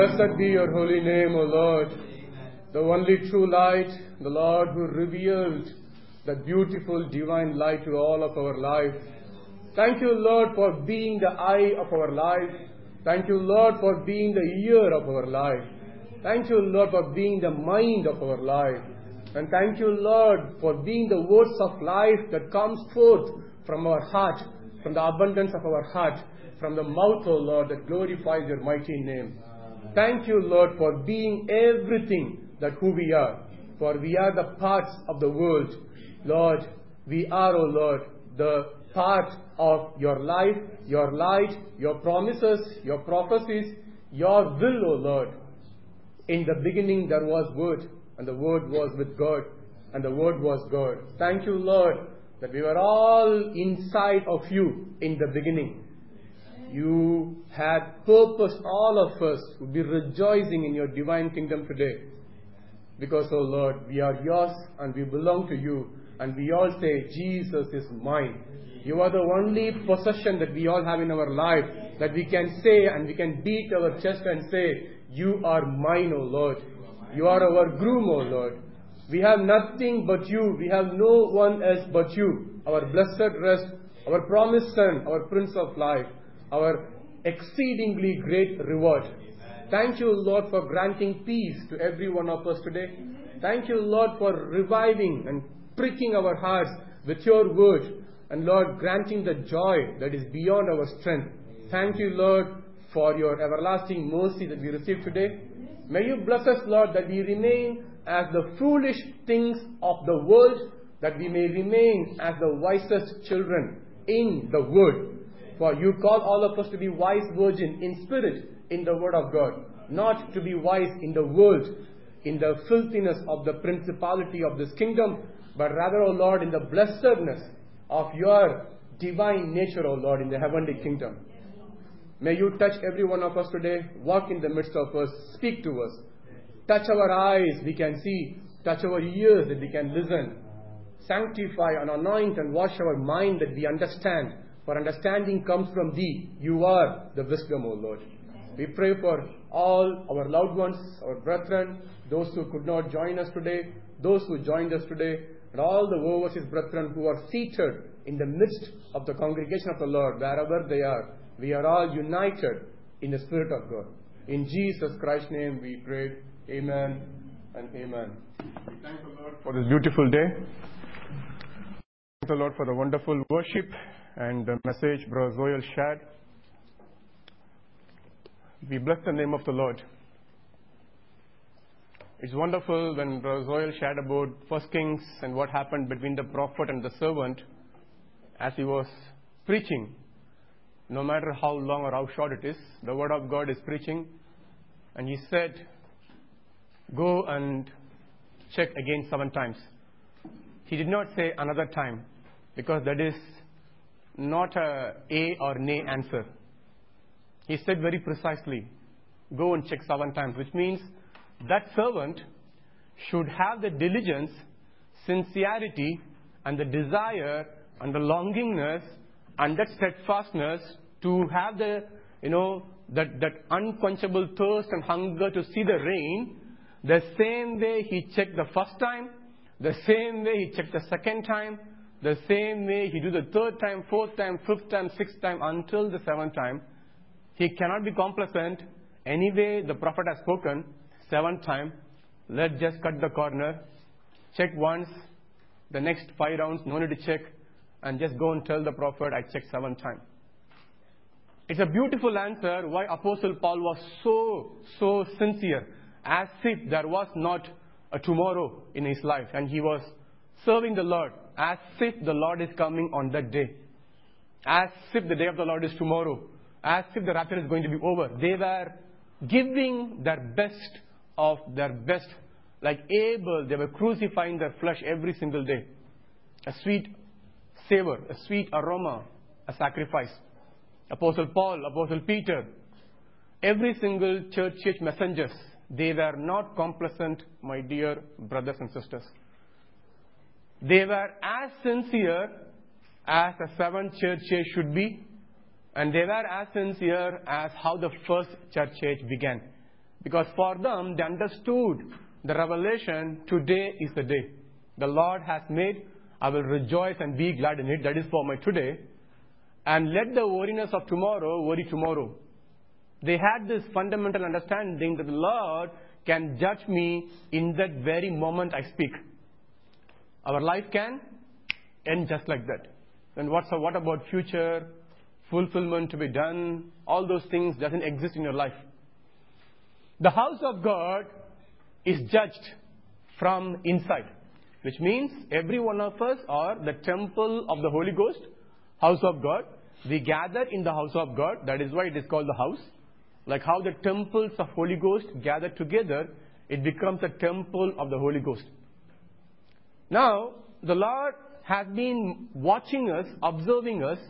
Blessed be your holy name, O Lord, the only true light, the Lord who revealed that beautiful divine light to all of our life. Thank you, Lord, for being the eye of our life. Thank you, Lord, for being the ear of our life. Thank you, Lord, for being the mind of our life. And thank you, Lord, for being the words of life that comes forth from our heart, from the abundance of our heart, from the mouth, O Lord, that glorifies your mighty name. Thank you, Lord, for being everything that who we are. For we are the parts of the world. Lord, we are, O Lord, the part of your life, your light, your promises, your prophecies, your will, O Lord. In the beginning there was Word, and the Word was with God, and the Word was God. Thank you, Lord, that we were all inside of you in the beginning. You had purposed all of us to be rejoicing in your divine kingdom today. Because, oh Lord, we are yours and we belong to you. And we all say, Jesus is mine. You are the only possession that we all have in our life, that we can say and we can beat our chest and say, you are mine, O Lord. You are our groom, O Lord. We have nothing but you. We have no one else but you. Our blessed rest, our promised Son, our Prince of Life, our exceedingly great reward. Thank you, Lord, for granting peace to every one of us today. Thank you, Lord, for reviving and pricking our hearts with your word. And Lord, granting the joy that is beyond our strength. Thank you, Lord, for your everlasting mercy that we receive today. May you bless us, Lord, that we remain as the foolish things of the world, that we may remain as the wisest children in the word. For you call all of us to be wise virgin in spirit, in the word of God, not to be wise in the world, in the filthiness of the principality of this kingdom, but rather, O Lord, in the blessedness of your divine nature, O Lord, in the heavenly kingdom. May you touch every one of us today, walk in the midst of us, speak to us. Touch our eyes, we can see. Touch our ears, that we can listen. Sanctify and anoint and wash our mind, that we understand. For understanding comes from thee. You are the wisdom, O Lord. We pray for all our loved ones, our brethren, those who could not join us today, those who joined us today, and all the overseas brethren who are seated in the midst of the congregation of the Lord, wherever they are. We are all united in the Spirit of God. In Jesus Christ's name we pray. Amen and amen. We thank the Lord for this beautiful day. Thank the Lord for the wonderful worship and the message Brother Zoel shared. We bless the name of the Lord. It's wonderful when Brother Zoel shared about 1 Kings and what happened between the prophet and the servant as he was preaching. No matter how long or how short it is, the word of God is preaching. And he said, go and check again 7 times. He did not say another time, because that is not a or nay answer. He said very precisely, go and check 7 times, which means that servant should have the diligence, sincerity, and the desire, and the longingness, and that steadfastness to have the, that unquenchable thirst and hunger to see the rain, the same way he checked the first time, the same way he checked the second time, the same way he do the 3rd time, 4th time, 5th time, 6th time, until the 7th time. He cannot be complacent. Anyway, the prophet has spoken 7th time. Let's just cut the corner. Check once. The next 5 rounds, no need to check. And just go and tell the prophet, I checked 7th time. It's a beautiful answer why Apostle Paul was so sincere, as if there was not a tomorrow in his life, and he was serving the Lord as if the Lord is coming on that day, as if the day of the Lord is tomorrow, as if the rapture is going to be over. They were giving their best of their best. Like Abel, they were crucifying their flesh every single day. A sweet savor, a sweet aroma, a sacrifice. Apostle Paul, Apostle Peter, every single church messengers, they were not complacent, my dear brothers and sisters. They were as sincere as a 7th church age should be, and they were as sincere as how the first church age began. Because for them, they understood the revelation, today is the day. The Lord has made, I will rejoice and be glad in it. That is for my today. And let the worriness of tomorrow worry tomorrow. They had this fundamental understanding that the Lord can judge me in that very moment I speak. Our life can end just like that. And what about future, fulfillment to be done? All those things doesn't exist in your life. The house of God is judged from inside, which means every one of us are the temple of the Holy Ghost, house of God. We gather in the house of God. That is why it is called the house. Like how the temples of Holy Ghost gather together, it becomes a temple of the Holy Ghost. Now, the Lord has been watching us, observing us.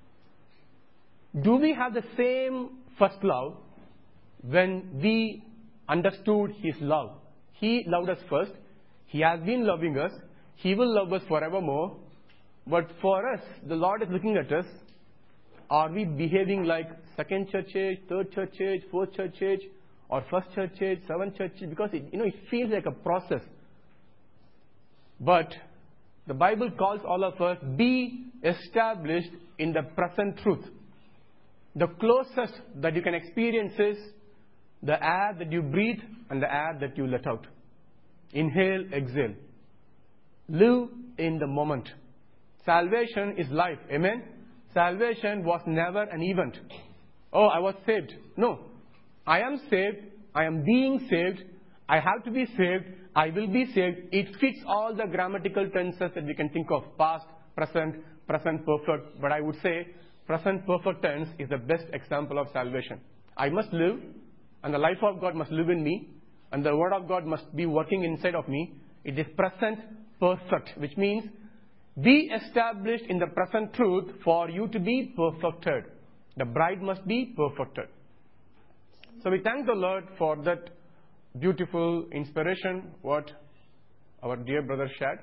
Do we have the same first love when we understood His love? He loved us first. He has been loving us. He will love us forevermore. But for us, the Lord is looking at us. Are we behaving like second church age, third church age, fourth church age, or first church age, seventh church age? Because it feels like a process. But the Bible calls all of us, be established in the present truth. The closest that you can experience is the air that you breathe and the air that you let out. Inhale, exhale. Live in the moment. Salvation is life. Amen? Salvation was never an event. Oh, I was saved. No. I am saved. I am being saved. I have to be saved. I will be saved. It fits all the grammatical tenses that we can think of. Past, present, present perfect. But I would say present perfect tense is the best example of salvation. I must live, and the life of God must live in me, and the Word of God must be working inside of me. It is present perfect, which means be established in the present truth for you to be perfected. The bride must be perfected. So we thank the Lord for that beautiful inspiration, what our dear brother shared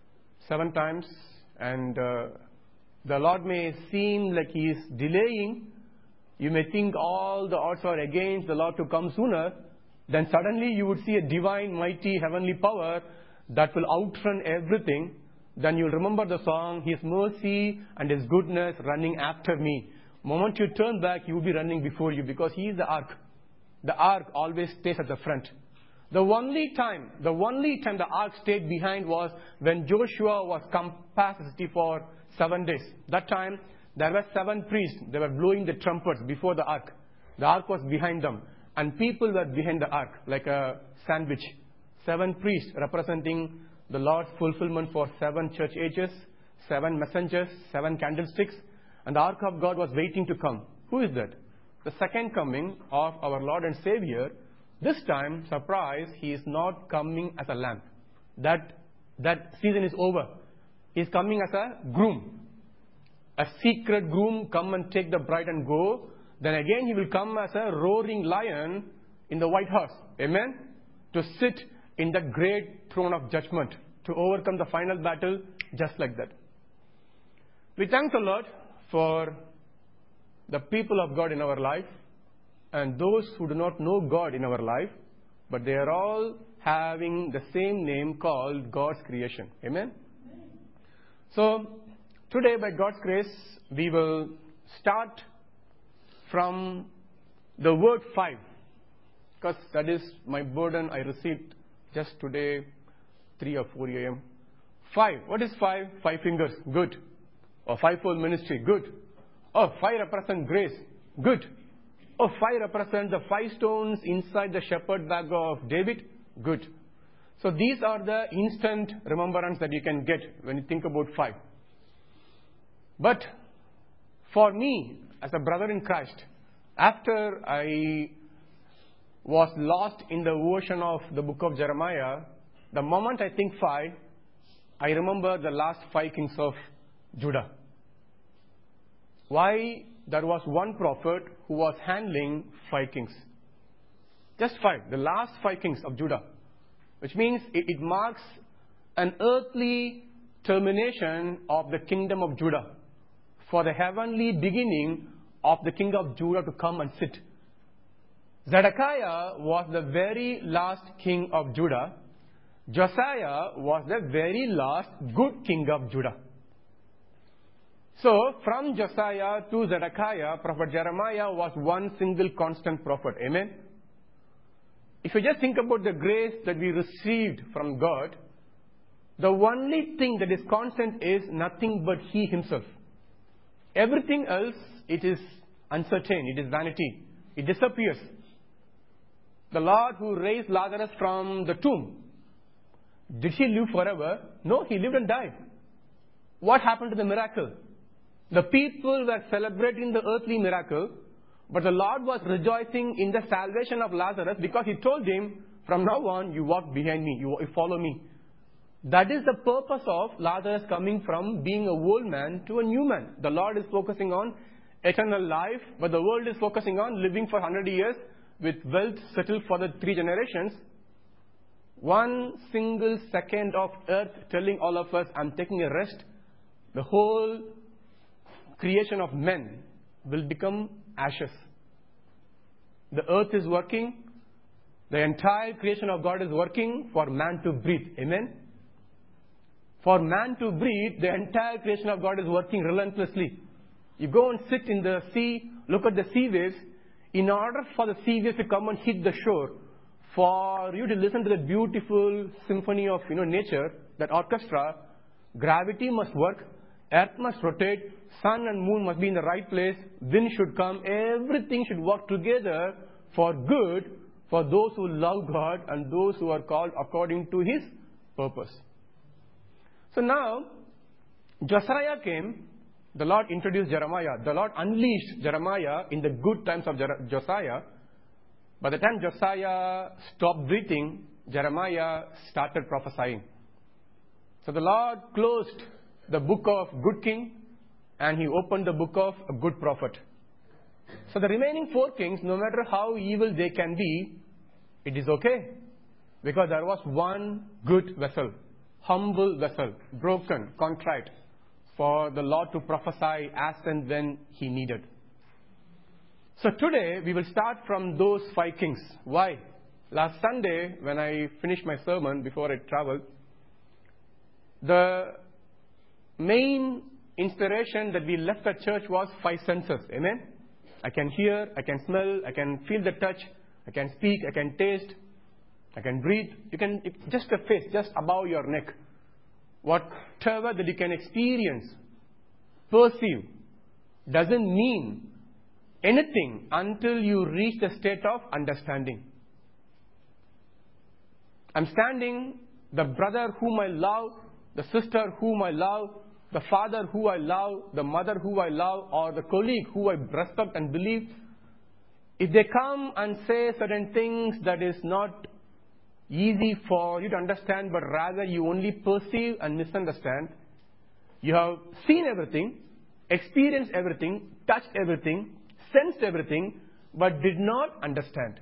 7 times. And the Lord may seem like He is delaying. You may think all the odds are against the Lord to come sooner. Then suddenly you would see a divine, mighty, heavenly power that will outrun everything. Then you'll remember the song, His mercy and His goodness running after me. The moment you turn back, you will be running before you, because He is the ark. The ark always stays at the front. The only time the ark stayed behind was when Joshua was compassed the city for 7 days. That time, there were 7 priests. They were blowing the trumpets before the ark. The ark was behind them. And people were behind the ark, like a sandwich. 7 priests representing the Lord's fulfillment for 7 church ages, 7 messengers, 7 candlesticks. And the ark of God was waiting to come. Who is that? The second coming of our Lord and Savior. This time, surprise, He is not coming as a lamb. That season is over. He is coming as a groom. A secret groom, come and take the bride and go. Then again He will come as a roaring lion in the white horse. Amen? To sit in the great throne of judgment. To overcome the final battle just like that. We thank the Lord for the people of God in our life. And those who do not know God in our life. But they are all having the same name called God's creation. Amen? So, today by God's grace, we will start from the word 5. Because that is my burden I received just today, 3 or 4 a.m. 5. What is 5? 5 fingers. Good. Or 5-fold ministry. Good. Oh, 5 represent grace. Good. Oh, 5 represent the 5 stones inside the shepherd bag of David. Good. So these are the instant remembrance that you can get when you think about 5. But for me, as a brother in Christ, after I was lost in the ocean of the book of Jeremiah, the moment I think 5, I remember the last 5 kings of Judah. Why? There was one prophet who was handling 5 kings. Just 5. The last 5 kings of Judah. Which means it marks an earthly termination of the kingdom of Judah. For the heavenly beginning of the king of Judah to come and sit. Zedekiah was the very last king of Judah. Josiah was the very last good king of Judah. So, from Josiah to Zedekiah, Prophet Jeremiah was one single constant prophet. Amen? If you just think about the grace that we received from God, the only thing that is constant is nothing but He Himself. Everything else, it is uncertain, it is vanity, it disappears. The Lord who raised Lazarus from the tomb, did He live forever? No, He lived and died. What happened to the miracle? The people were celebrating the earthly miracle, but the Lord was rejoicing in the salvation of Lazarus because He told him, from now on, you walk behind me, you follow me. That is the purpose of Lazarus coming from being a old man to a new man. The Lord is focusing on eternal life, but the world is focusing on living for 100 years with wealth settled for the 3 generations. One single second of earth telling all of us, I'm taking a rest. The whole creation of men will become ashes. The earth is working. The entire creation of God is working for man to breathe. Amen? For man to breathe, the entire creation of God is working relentlessly. You go and sit in the sea, look at the sea waves. In order for the sea waves to come and hit the shore, for you to listen to the beautiful symphony of nature, that orchestra, gravity must work, earth must rotate, sun and moon must be in the right place, wind should come, everything should work together for good for those who love God and those who are called according to His purpose. So now, Josiah came, the Lord introduced Jeremiah. The Lord unleashed Jeremiah in the good times of Josiah. By the time Josiah stopped breathing, Jeremiah started prophesying. So the Lord closed the book of good king and He opened the book of a good prophet. So the remaining 4 kings, no matter how evil they can be, it is okay. Because there was one good vessel, humble vessel, broken, contrite, for the Lord to prophesy as and when He needed. So today, we will start from those 5 kings. Why? Last Sunday, when I finished my sermon before I traveled, the main inspiration that we left at church was 5 senses. Amen? I can hear, I can smell, I can feel the touch, I can speak, I can taste, I can breathe. Just a face, just above your neck. Whatever that you can experience, perceive, doesn't mean anything until you reach the state of understanding. I'm standing, the brother whom I love, the sister whom I love, the father who I love, the mother who I love, or the colleague who I respect and believe, if they come and say certain things that is not easy for you to understand, but rather you only perceive and misunderstand, you have seen everything, experienced everything, touched everything, sensed everything, but did not understand.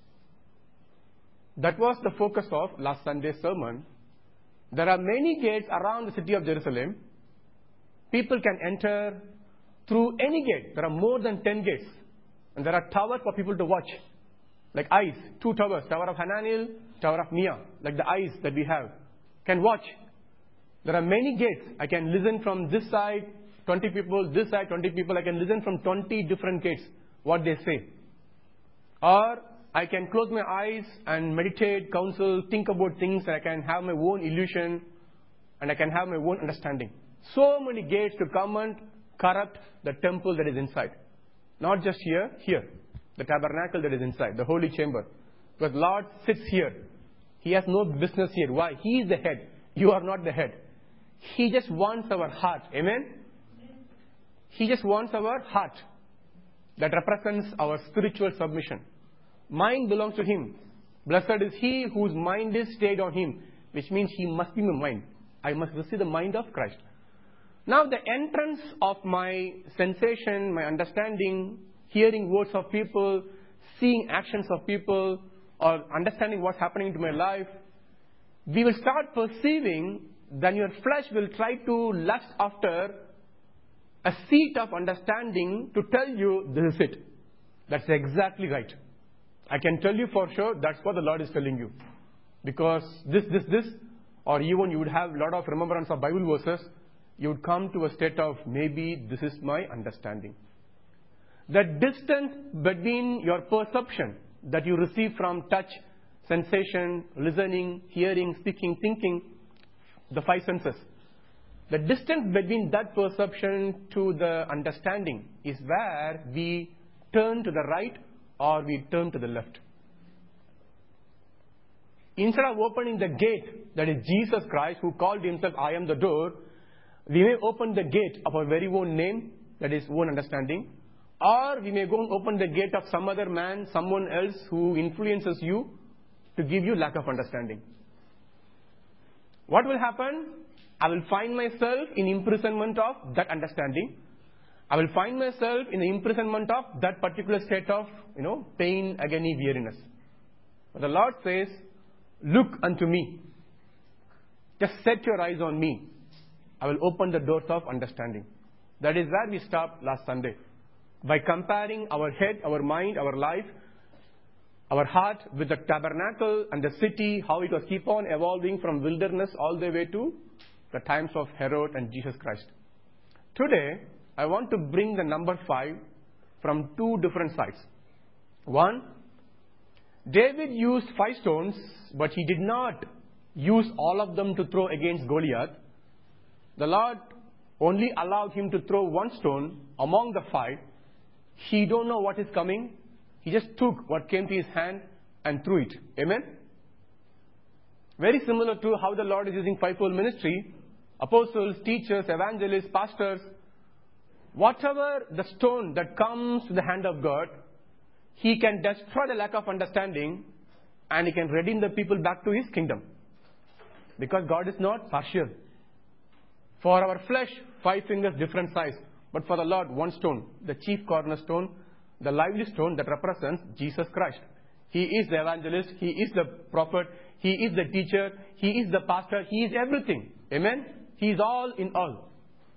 That was the focus of last Sunday's sermon. There are many gates around the city of Jerusalem. People can enter through any gate. There are more than 10 gates. And there are towers for people to watch. Like eyes, 2 towers, Tower of Hananel, Tower of Mia, like the eyes that we have. Can watch. There are many gates. I can listen from this side, 20 people, this side, 20 people. I can listen from 20 different gates, what they say. Or I can close my eyes and meditate, counsel, think about things, and I can have my own illusion, and I can have my own understanding. So many gates to come and corrupt the temple that is inside. Not just here. The tabernacle that is inside, the holy chamber. Because Lord sits here. He has no business here. Why? He is the head. You are not the head. He just wants our heart. Amen? He just wants our heart. That represents our spiritual submission. Mind belongs to Him. Blessed is he whose mind is stayed on Him. Which means he must be my mind. I must receive the mind of Christ. Now the entrance of my sensation, my understanding, hearing words of people, seeing actions of people, or understanding what's happening to my life, we will start perceiving, then your flesh will try to lust after a seat of understanding to tell you, this is it. That's exactly right. I can tell you for sure that's what the Lord is telling you. Because this, or even you would have a lot of remembrance of Bible verses, you would come to a state of maybe this is my understanding. The distance between your perception that you receive from touch, sensation, listening, hearing, speaking, thinking, the five senses, the distance between that perception to the understanding is where we turn to the right or we turn to the left. Instead of opening the gate, that is Jesus Christ, who called himself, I am the door, we may open the gate of our very own name, that is own understanding, or we may go and open the gate of some other man, someone else who influences you to give you lack of understanding. What will happen? I will find myself in imprisonment of that understanding. I will find myself in the imprisonment of that particular state of, pain, agony, weariness. But the Lord says, look unto me. Just set your eyes on me. I will open the doors of understanding. That is where we stopped last Sunday. By comparing our head, our mind, our life, our heart with the tabernacle and the city, how it was keep on evolving from wilderness all the way to the times of Herod and Jesus Christ. Today, I want to bring the number 5 from two different sides. One, David used 5 stones, but he did not use all of them to throw against Goliath. The Lord only allowed him to throw 1 stone among the 5. He don't know what is coming. He just took what came to his hand and threw it. Amen? Very similar to how the Lord is using fivefold ministry. Apostles, teachers, evangelists, pastors. Whatever the stone that comes to the hand of God, He can destroy the lack of understanding and He can redeem the people back to His kingdom. Because God is not partial. For our flesh, 5 fingers, different size. But for the Lord, 1 stone, the chief cornerstone, the lively stone that represents Jesus Christ. He is the evangelist, He is the prophet, He is the teacher, He is the pastor, He is everything. Amen? He is all in all.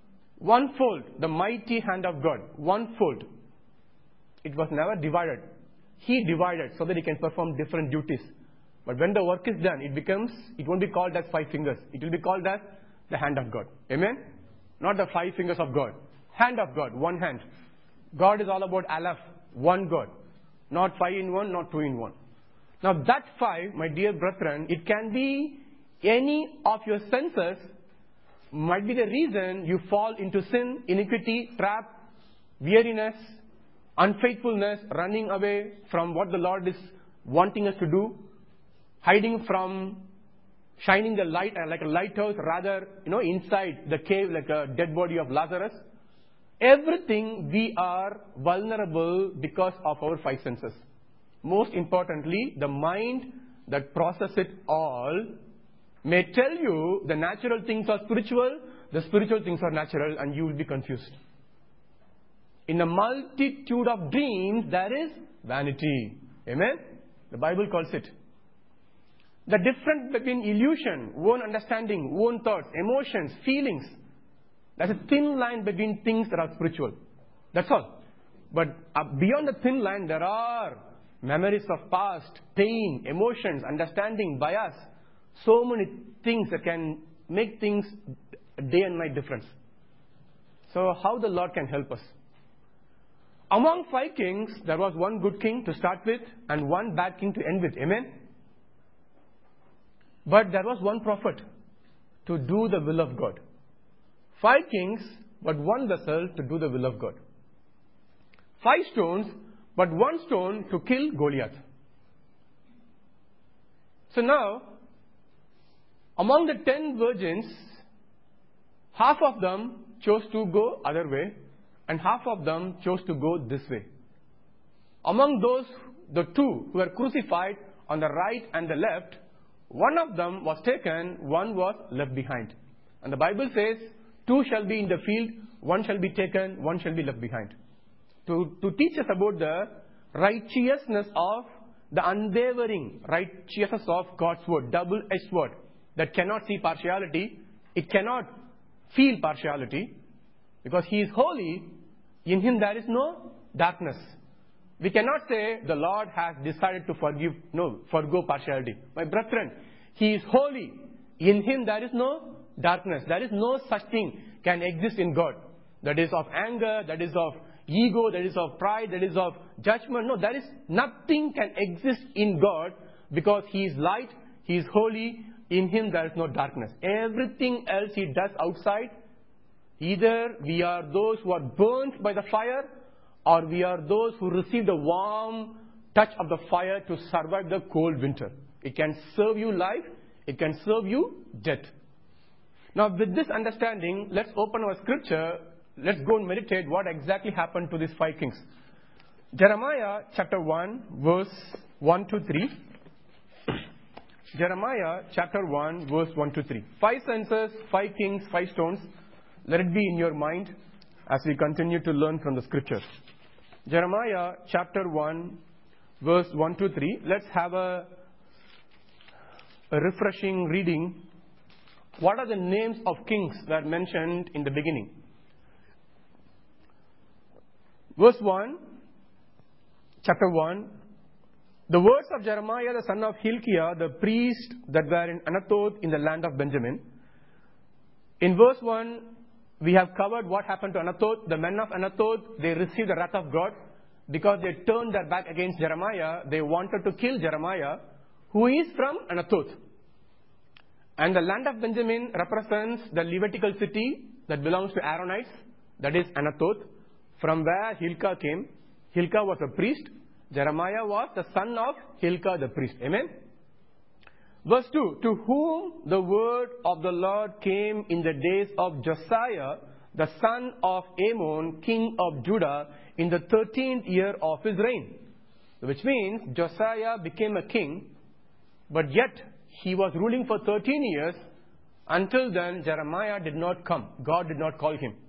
1 fold, the mighty hand of God. 1 fold. It was never divided. He divided so that He can perform different duties. But when the work is done, it won't be called as 5 fingers. It will be called as the hand of God. Amen? Not the 5 fingers of God. Hand of God, 1 hand. God is all about Aleph, 1 God. Not 5 in 1, not 2 in 1. Now that 5, my dear brethren, it can be any of your senses, might be the reason you fall into sin, iniquity, trap, weariness, unfaithfulness, running away from what the Lord is wanting us to do, hiding from shining the light like a lighthouse, rather, inside the cave like a dead body of Lazarus. Everything we are vulnerable because of our 5 senses. Most importantly, the mind that processes it all may tell you the natural things are spiritual, the spiritual things are natural, and you will be confused. In a multitude of dreams, there is vanity. Amen? The Bible calls it. The difference between illusion, own understanding, own thoughts, emotions, feelings, there's a thin line between things that are spiritual. That's all. But beyond the thin line, there are memories of past, pain, emotions, understanding, bias. So many things that can make things day and night difference. So how the Lord can help us? Among 5 kings, there was 1 good king to start with and 1 bad king to end with. Amen? But there was 1 prophet to do the will of God. 5 kings, but 1 vessel to do the will of God. 5 stones, but 1 stone to kill Goliath. So now, among the 10 virgins, half of them chose to go other way, and half of them chose to go this way. Among those, the 2 who were crucified on the right and the left, 1 of them was taken, 1 was left behind. And the Bible says, 2 shall be in the field, 1 shall be taken, 1 shall be left behind. To teach us about the righteousness of the unwavering righteousness of God's word, double-edged word, that cannot see partiality, it cannot feel partiality, because He is holy, in Him there is no darkness. We cannot say the Lord has decided to forgo partiality. My brethren, He is holy. In Him there is no darkness. There is no such thing can exist in God. That is of anger, that is of ego, that is of pride, that is of judgment. No, there is nothing can exist in God because He is light, He is holy. In Him there is no darkness. Everything else He does outside, either we are those who are burnt by the fire, or we are those who receive the warm touch of the fire to survive the cold winter. It can serve you life, it can serve you death. Now with this understanding, let's open our scripture. Let's go and meditate what exactly happened to these 5 kings. Jeremiah chapter 1 verse 1 to 3. Jeremiah chapter 1 verse 1 to 3. 5 censers, 5 kings, 5 stones. Let it be in your mind as we continue to learn from the scriptures. Jeremiah chapter 1 verse 1 to 3. Let's have a refreshing reading. What are the names of kings that are mentioned in the beginning? Verse 1, chapter 1. The words of Jeremiah the son of Hilkiah, the priest that were in Anathoth in the land of Benjamin. In verse 1, we have covered what happened to Anathoth. The men of Anathoth, they received the wrath of God because they turned their back against Jeremiah. They wanted to kill Jeremiah, who is from Anathoth. And the land of Benjamin represents the Levitical city that belongs to Aaronites, that is Anathoth, from where Hilkiah came. Hilkiah was a priest. Jeremiah was the son of Hilkiah the priest. Amen? Verse 2, to whom the word of the Lord came in the days of Josiah, the son of Amon, king of Judah, in the 13th year of his reign. Which means Josiah became a king, but yet he was ruling for 13 years. Until then, Jeremiah did not come. God did not call him.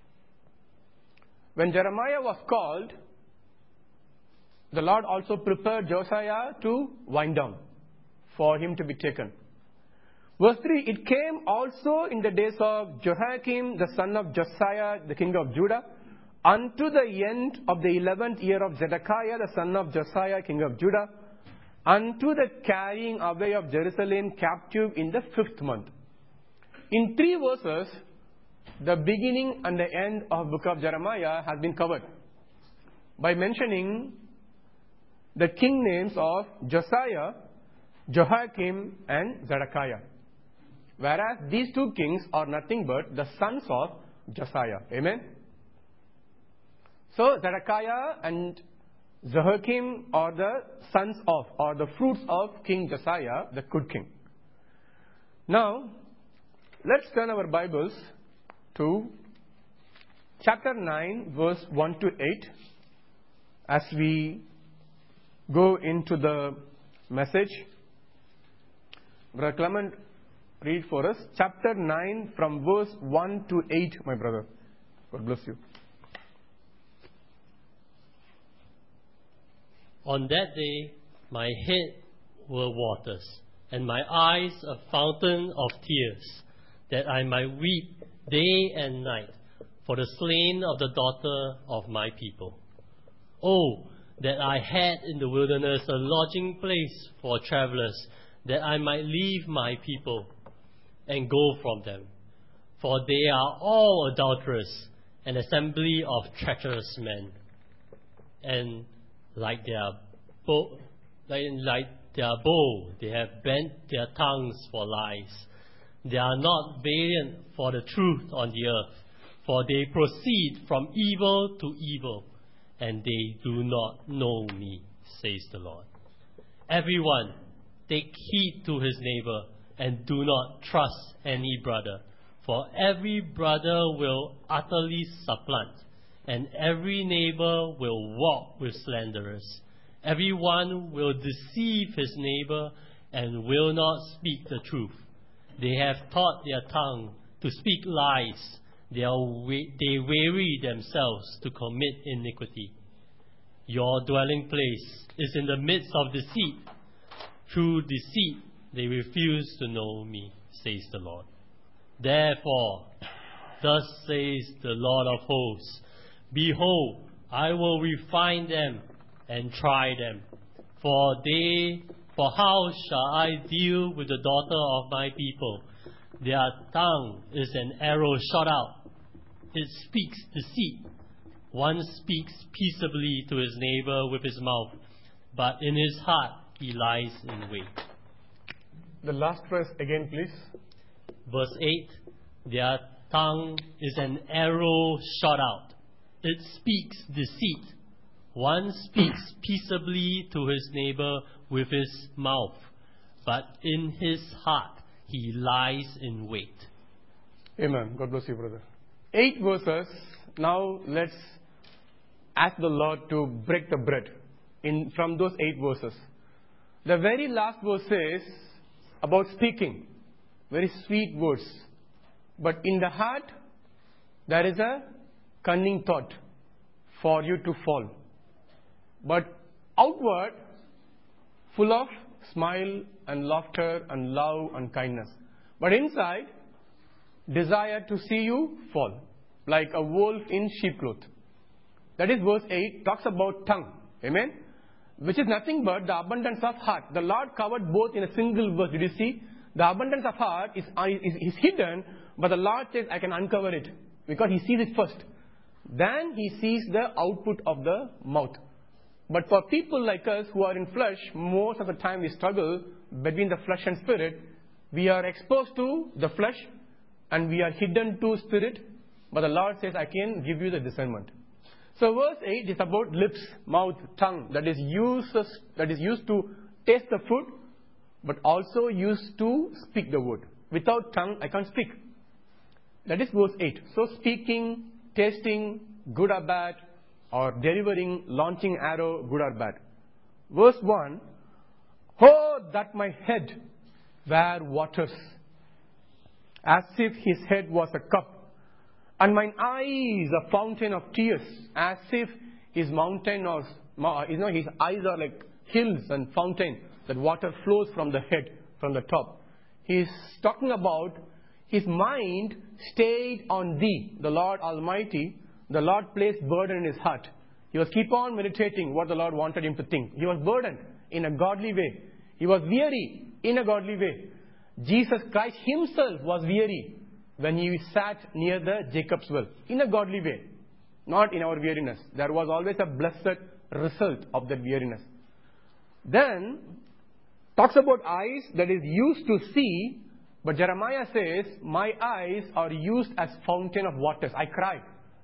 When Jeremiah was called, the Lord also prepared Josiah to wind down for him to be taken. Verse 3, it came also in the days of Jehoiakim, the son of Josiah, the king of Judah, unto the end of the 11th year of Zedekiah, the son of Josiah, king of Judah, unto the carrying away of Jerusalem captive in the 5th month. In 3 verses, the beginning and the end of book of Jeremiah has been covered by mentioning the king names of Josiah, Jehoiakim and Zedekiah. Whereas these 2 kings are nothing but the sons of Josiah. Amen? So Zedekiah and Jehoiakim are the sons of, or the fruits of King Josiah, the good king. Now, let's turn our Bibles to chapter 9, verse 1 to 8, as we go into the message. Brother Clement, read for us chapter 9 from verse 1 to 8, my brother. God bless you. On that day, my head were waters, and my eyes a fountain of tears, that I might weep day and night for the slain of the daughter of my people. Oh, that I had in the wilderness a lodging place for travelers, that I might leave my people and go from them. For they are all adulterous, an assembly of treacherous men. And like their bow, they have bent their tongues for lies. They are not valiant for the truth on the earth, for they proceed from evil to evil, and they do not know me, says the Lord. Everyone, take heed to his neighbor, and do not trust any brother, for every brother will utterly supplant, and every neighbor will walk with slanderers. Everyone will deceive his neighbor and will not speak the truth. They have taught their tongue to speak lies. They weary themselves to commit iniquity. Your dwelling place is in the midst of deceit. Through deceit they refuse to know me, says the Lord. Therefore, thus says the Lord of hosts, behold, I will refine them and try them. For how shall I deal with the daughter of my people? Their tongue is an arrow shot out. It speaks deceit. One speaks peaceably to his neighbor with his mouth, but in his heart he lies in wait. The last verse again, please. Verse 8, their tongue is an arrow shot out. It speaks deceit. One speaks peaceably to his neighbor with his mouth, but in his heart he lies in wait. Amen. God bless you, brother. 8 verses. Now let's ask the Lord to break the bread from those 8 verses. The very last verse says about speaking. Very sweet words. But in the heart, there is a cunning thought for you to fall. But outward, full of smile and laughter and love and kindness. But inside, desire to see you fall, like a wolf in sheep cloth. That is verse 8, talks about tongue. Amen? Which is nothing but the abundance of heart. The Lord covered both in a single verse. Did you see? The abundance of heart is hidden, but the Lord says, I can uncover it. Because He sees it first. Then He sees the output of the mouth. But for people like us who are in flesh, most of the time we struggle between the flesh and spirit. We are exposed to the flesh and we are hidden to spirit. But the Lord says, I can give you the discernment. So verse 8 is about lips, mouth, tongue that is used to taste the food, but also used to speak the word. Without tongue, I can't speak. That is verse 8. So speaking, tasting, good or bad, or delivering, launching arrow, good or bad. Verse 1, oh, that my head were waters, as if his head was a cup, and mine eyes a fountain of tears, as if his mountain or, his eyes are like hills and fountain, that water flows from the head, from the top. He is talking about his mind stayed on thee, the Lord Almighty. The Lord placed burden in his heart. He was keep on meditating what the Lord wanted him to think. He was burdened in a godly way. He was weary in a godly way. Jesus Christ Himself was weary when He sat near the Jacob's well. In a godly way. Not in our weariness. There was always a blessed result of that weariness. Then, talks about eyes that is used to see. But Jeremiah says, my eyes are used as fountain of waters. I cry.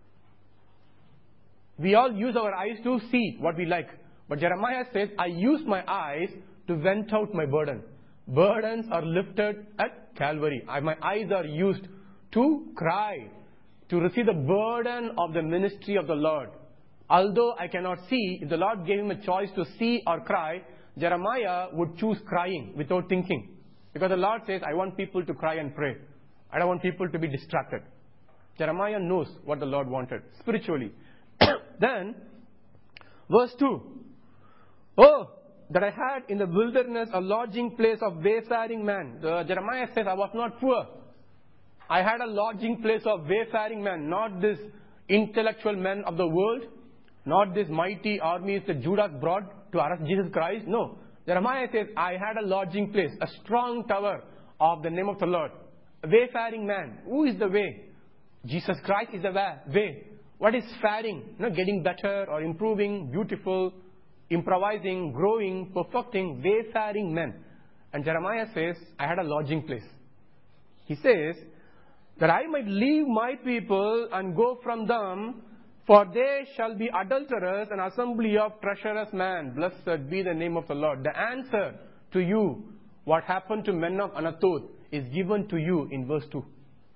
We all use our eyes to see what we like. But Jeremiah says, I use my eyes to vent out my burden. Burdens are lifted at Calvary. My eyes are used to cry, to receive the burden of the ministry of the Lord. Although I cannot see, if the Lord gave him a choice to see or cry, Jeremiah would choose crying without thinking. Because the Lord says, I want people to cry and pray. I don't want people to be distracted. Jeremiah knows what the Lord wanted spiritually. Then, verse 2. Oh, that I had in the wilderness a lodging place of wayfaring man. Jeremiah says, I was not poor. I had a lodging place of wayfaring man. Not this intellectual men of the world. Not this mighty armies that Judas brought to arrest Jesus Christ. No. Jeremiah says, I had a lodging place, a strong tower of the name of the Lord. A wayfaring man. Who is the way? Jesus Christ is the way. What is faring? Getting better or improving, beautiful, improvising, growing, perfecting, wayfaring men. And Jeremiah says, I had a lodging place. He says, that I might leave my people and go from them, for they shall be adulterers, an assembly of treacherous men. Blessed be the name of the Lord. The answer to you, what happened to men of Anathoth, is given to you in verse 2.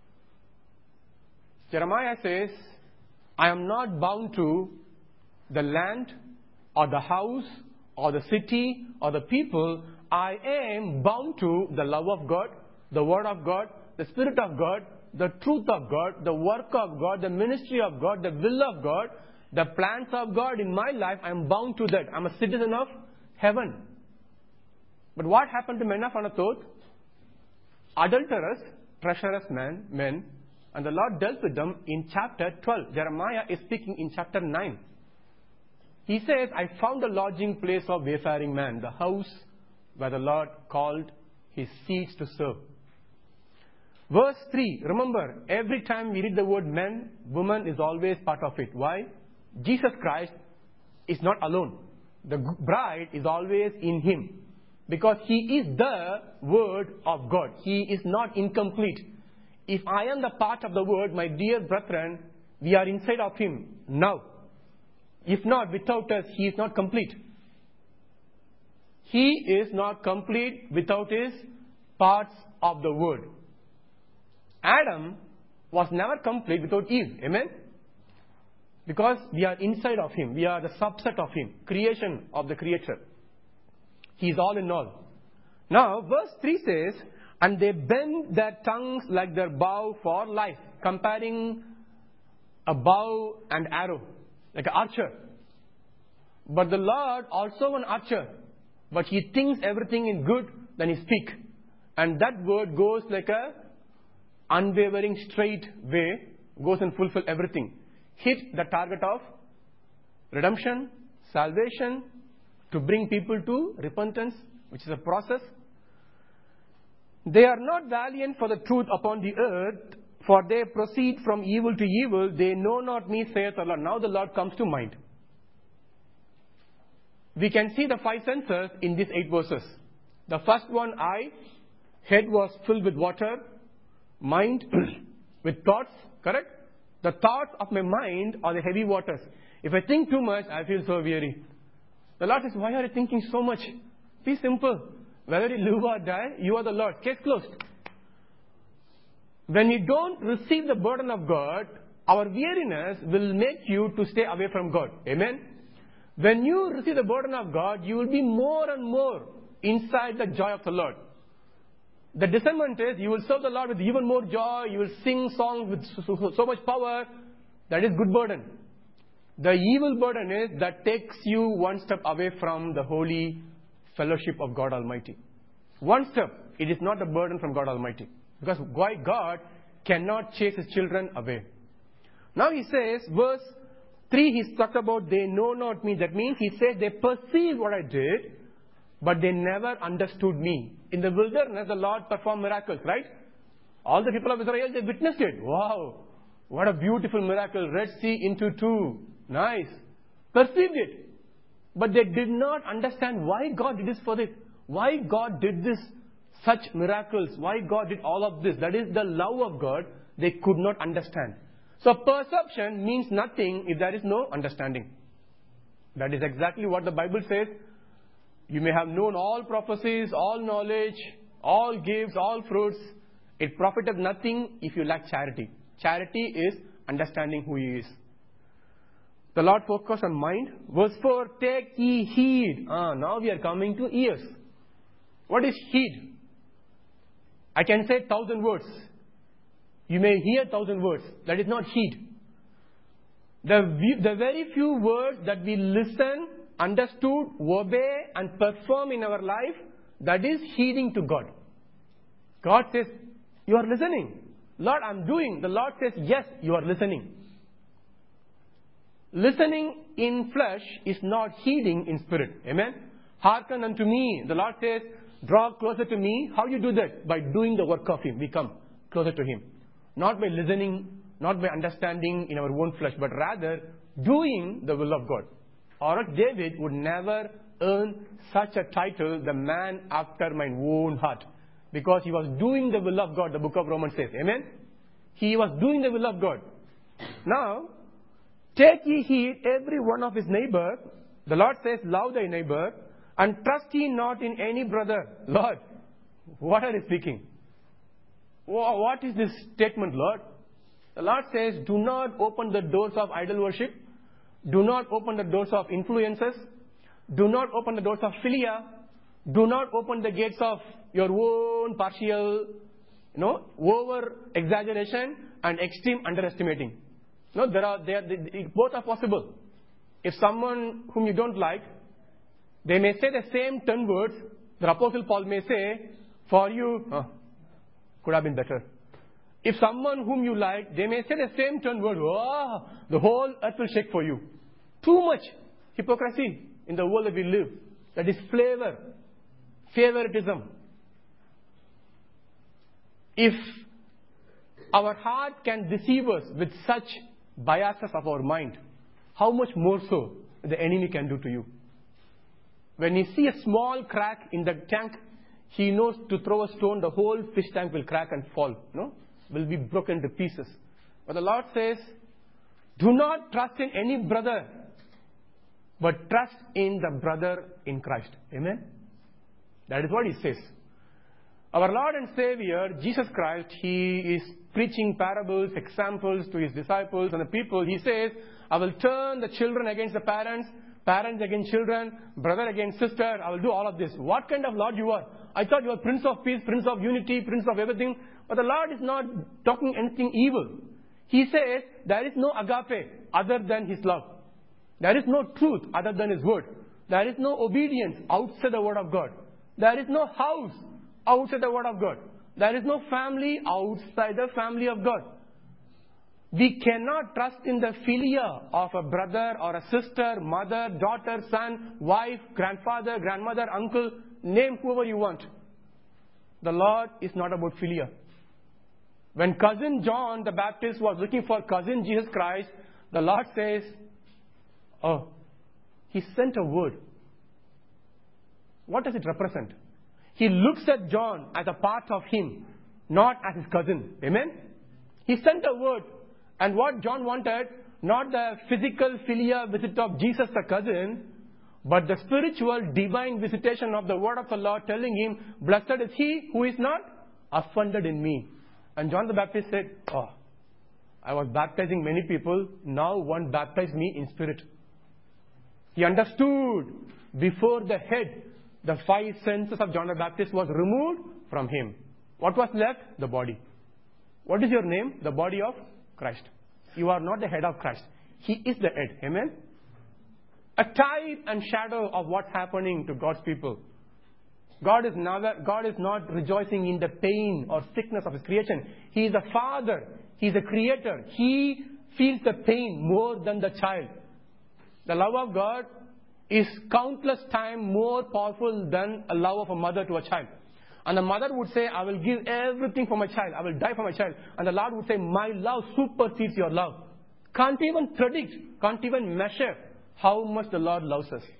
Jeremiah says, I am not bound to the land or the house or the city or the people. I am bound to the love of God, the Word of God, the Spirit of God, the truth of God, the work of God, the ministry of God, the will of God, the plans of God in my life. I am bound to that. I am a citizen of heaven. But what happened to men of Anathoth? Adulterous, treacherous men. And the Lord dealt with them in chapter 12. Jeremiah is speaking in chapter 9. He says, I found the lodging place of wayfaring man, the house where the Lord called his seeds to serve. Verse 3, remember, every time we read the word man, woman is always part of it. Why? Jesus Christ is not alone. The bride is always in him. Because he is the word of God. He is not incomplete. If I am the part of the word, my dear brethren, we are inside of him now. If not, without us, he is not complete. He is not complete without his parts of the word. Adam was never complete without Eve. Amen? Because we are inside of him. We are the subset of him. Creation of the Creator. He is all in all. Now, verse 3 says, and they bend their tongues like their bow for life. Comparing a bow and arrow. Like an archer. But the Lord also an archer. But he thinks everything in good, then he speaks. And that word goes like a unwavering straight way. Goes and fulfill everything. Hit the target of redemption, salvation, to bring people to repentance, which is a process. They are not valiant for the truth upon the earth, for they proceed from evil to evil. They know not me, saith the Lord. Now the Lord comes to mind. We can see the 5 senses in these 8 verses. The first one, eye. Head was filled with water. Mind with thoughts. Correct? The thoughts of my mind are the heavy waters. If I think too much, I feel so weary. The Lord says, why are you thinking so much? Be simple. Whether you live or die, you are the Lord. Case closed. When you don't receive the burden of God, our weariness will make you to stay away from God. Amen? When you receive the burden of God, you will be more and more inside the joy of the Lord. The discernment is, you will serve the Lord with even more joy. You will sing songs with so much power. That is good burden. The evil burden is that takes you one step away from the holy fellowship of God Almighty. One step. It is not a burden from God Almighty. Because God cannot chase his children away. Now he says, verse 3, he's talked about they know not me. That means he says they perceived what I did, but they never understood me. In the wilderness, the Lord performed miracles, right? All the people of Israel, they witnessed it. Wow, what a beautiful miracle. Red Sea into 2. Nice. Perceived it. But they did not understand why God did this for this. Why God did this, such miracles. Why God did all of this. That is the love of God. They could not understand. So perception means nothing if there is no understanding. That is exactly what the Bible says. You may have known all prophecies, all knowledge, all gifts, all fruits. It profiteth nothing if you lack charity. Charity is understanding who he is. The Lord focused on mind. Verse 4, take ye heed. Now we are coming to ears. What is heed? I can say 1,000 words. You may hear 1,000 words. That is not heed. The very few words that we listen, understood, obey and perform in our life, that is heeding to God. God says, you are listening. Lord, I'm doing. The Lord says, yes, you are listening. Listening in flesh is not heeding in spirit. Amen? Hearken unto me. The Lord says, draw closer to me. How you do that? By doing the work of him. We come closer to him. Not by listening, not by understanding in our own flesh, but rather doing the will of God. Or else David would never earn such a title, the man after my own heart. Because he was doing the will of God, the book of Romans says. Amen? He was doing the will of God. Now, take ye heed every one of his neighbor. The Lord says, love thy neighbor, and trust ye not in any brother. Lord, what are you speaking? What is this statement, Lord? The Lord says, do not open the doors of idol worship. Do not open the doors of influences. Do not open the doors of philia. Do not open the gates of your own partial, over exaggeration and extreme underestimating. No, both are possible. If someone whom you don't like, they may say the same 10 words. The Apostle Paul may say, for you, could have been better. If someone whom you like, they may say the same 10 words. The whole earth will shake for you. Too much. hypocrisy in the world that we live. That is favoritism. If our heart can deceive us with such biases of our mind, how much more so the enemy can do to you? When he sees a small crack in the tank, he knows to throw a stone, the whole fish tank will crack and fall. No? Will be broken to pieces. But the Lord says, do not trust in any brother, but trust in the brother in Christ. Amen? That is what he says. Our Lord and Savior, Jesus Christ, he is preaching parables, examples to his disciples and the people. He says, I will turn the children against the parents, parents against children, brother against sister. I will do all of this. What kind of Lord you are? I thought you were Prince of Peace, Prince of Unity, Prince of everything. But the Lord is not talking anything evil. He says, there is no agape other than his love. There is no truth other than his word. There is no obedience outside the word of God. There is no house outside the word of God. There is no family outside the family of God. We cannot trust in the philia of a brother or a sister, mother, daughter, son, wife, grandfather, grandmother, uncle, name whoever you want. The Lord is not about philia. When cousin John the Baptist was looking for cousin Jesus Christ, the Lord says, oh, he sent a word. What does it represent? He looks at John as a part of him, not as his cousin. Amen? He sent a word. And what John wanted, not the physical philia visit of Jesus the cousin, but the spiritual divine visitation of the word of the Lord telling him, blessed is he who is not offended in me. And John the Baptist said, oh, I was baptizing many people, now one baptized me in spirit. He understood before the head, the five senses of John the Baptist was removed from him. What was left? The body. What is your name? The body of Christ. You are not the head of Christ. He is the head. Amen? A type and shadow of what's happening to God's people. God is not rejoicing in the pain or sickness of his creation. He is a father. He is a creator. He feels the pain more than the child. The love of God is countless times more powerful than a love of a mother to a child. And the mother would say, I will give everything for my child. I will die for my child. And the Lord would say, my love supersedes your love. Can't even predict, can't even measure how much the Lord loves us.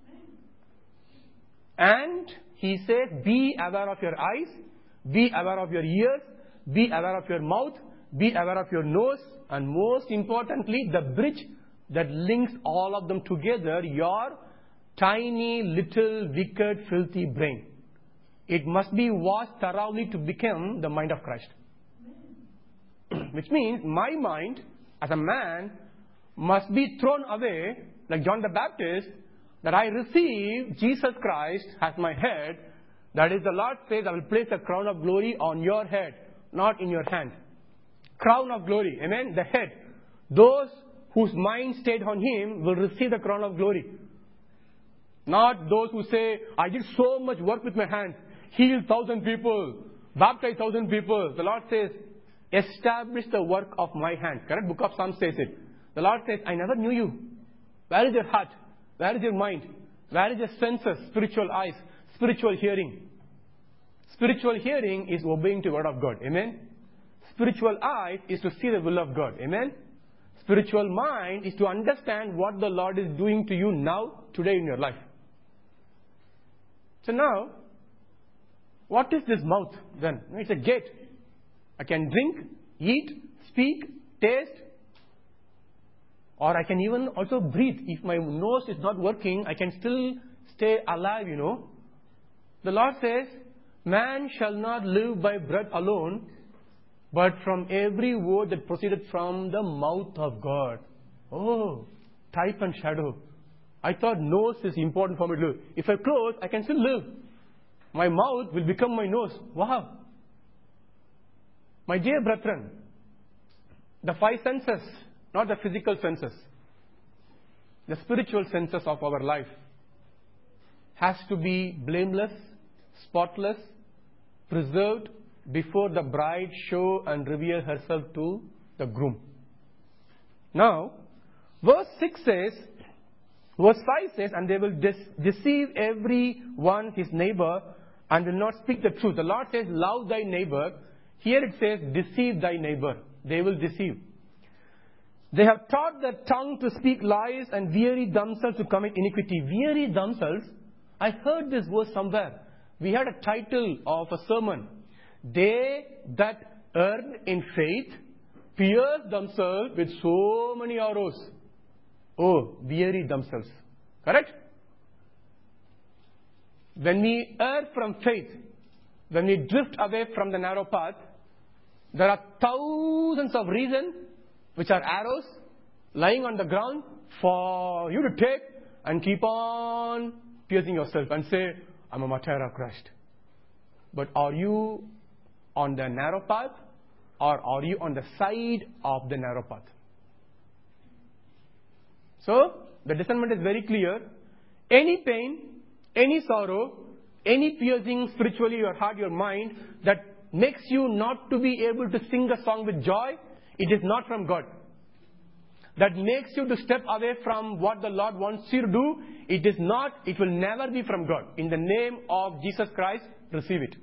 And he says, be aware of your eyes, be aware of your ears, be aware of your mouth, be aware of your nose, and most importantly, the bridge that links all of them together, your tiny, little, wicked, filthy brain. It must be washed thoroughly to become the mind of Christ. Which means my mind, as a man, must be thrown away, like John the Baptist, that I receive Jesus Christ as my head. That is, the Lord says, I will place a crown of glory on your head, not in your hand. Crown of glory. Amen? The head. Those whose mind stayed on him will receive the crown of glory. Not those who say, I did so much work with my hands. Healed 1,000 people. Baptized 1,000 people. The Lord says, establish the work of my hands. Correct? Book of Psalms says it. The Lord says, I never knew you. Where is your heart? Where is your mind? Where is your senses? Spiritual eyes. Spiritual hearing. Spiritual hearing is obeying to the word of God. Amen? Spiritual eyes is to see the will of God. Amen? Spiritual mind is to understand what the Lord is doing to you now, today in your life. So now, what is this mouth then? It's a gate. I can drink, eat, speak, taste, or I can even also breathe. If my nose is not working, I can still stay alive, The Lord says, man shall not live by bread alone, but from every word that proceeded from the mouth of God. Oh, type and shadow. I thought nose is important for me to live. If I close, I can still live. My mouth will become my nose. Wow. My dear brethren, the five senses, not the physical senses, the spiritual senses of our life has to be blameless, spotless, preserved before the bride show and reveal herself to the groom. Now, verse 6 says, Verse 5 says, and they will deceive every one his neighbor and will not speak the truth. The Lord says, love thy neighbor. Here it says, deceive thy neighbor. They will deceive. They have taught their tongue to speak lies and weary themselves to commit iniquity. Weary themselves. I heard this verse somewhere. We had a title of a sermon. They that err in faith pierce themselves with so many arrows. Oh, weary themselves. Correct? When we err from faith, when we drift away from the narrow path, there are thousands of reasons which are arrows lying on the ground for you to take and keep on piercing yourself and say, I'm a martyr of Christ. But are you on the narrow path or are you on the side of the narrow path? So, the discernment is very clear. Any pain, any sorrow, any piercing spiritually your heart, your mind, that makes you not to be able to sing a song with joy, it is not from God. That makes you to step away from what the Lord wants you to do, it is not, it will never be from God. In the name of Jesus Christ, receive it.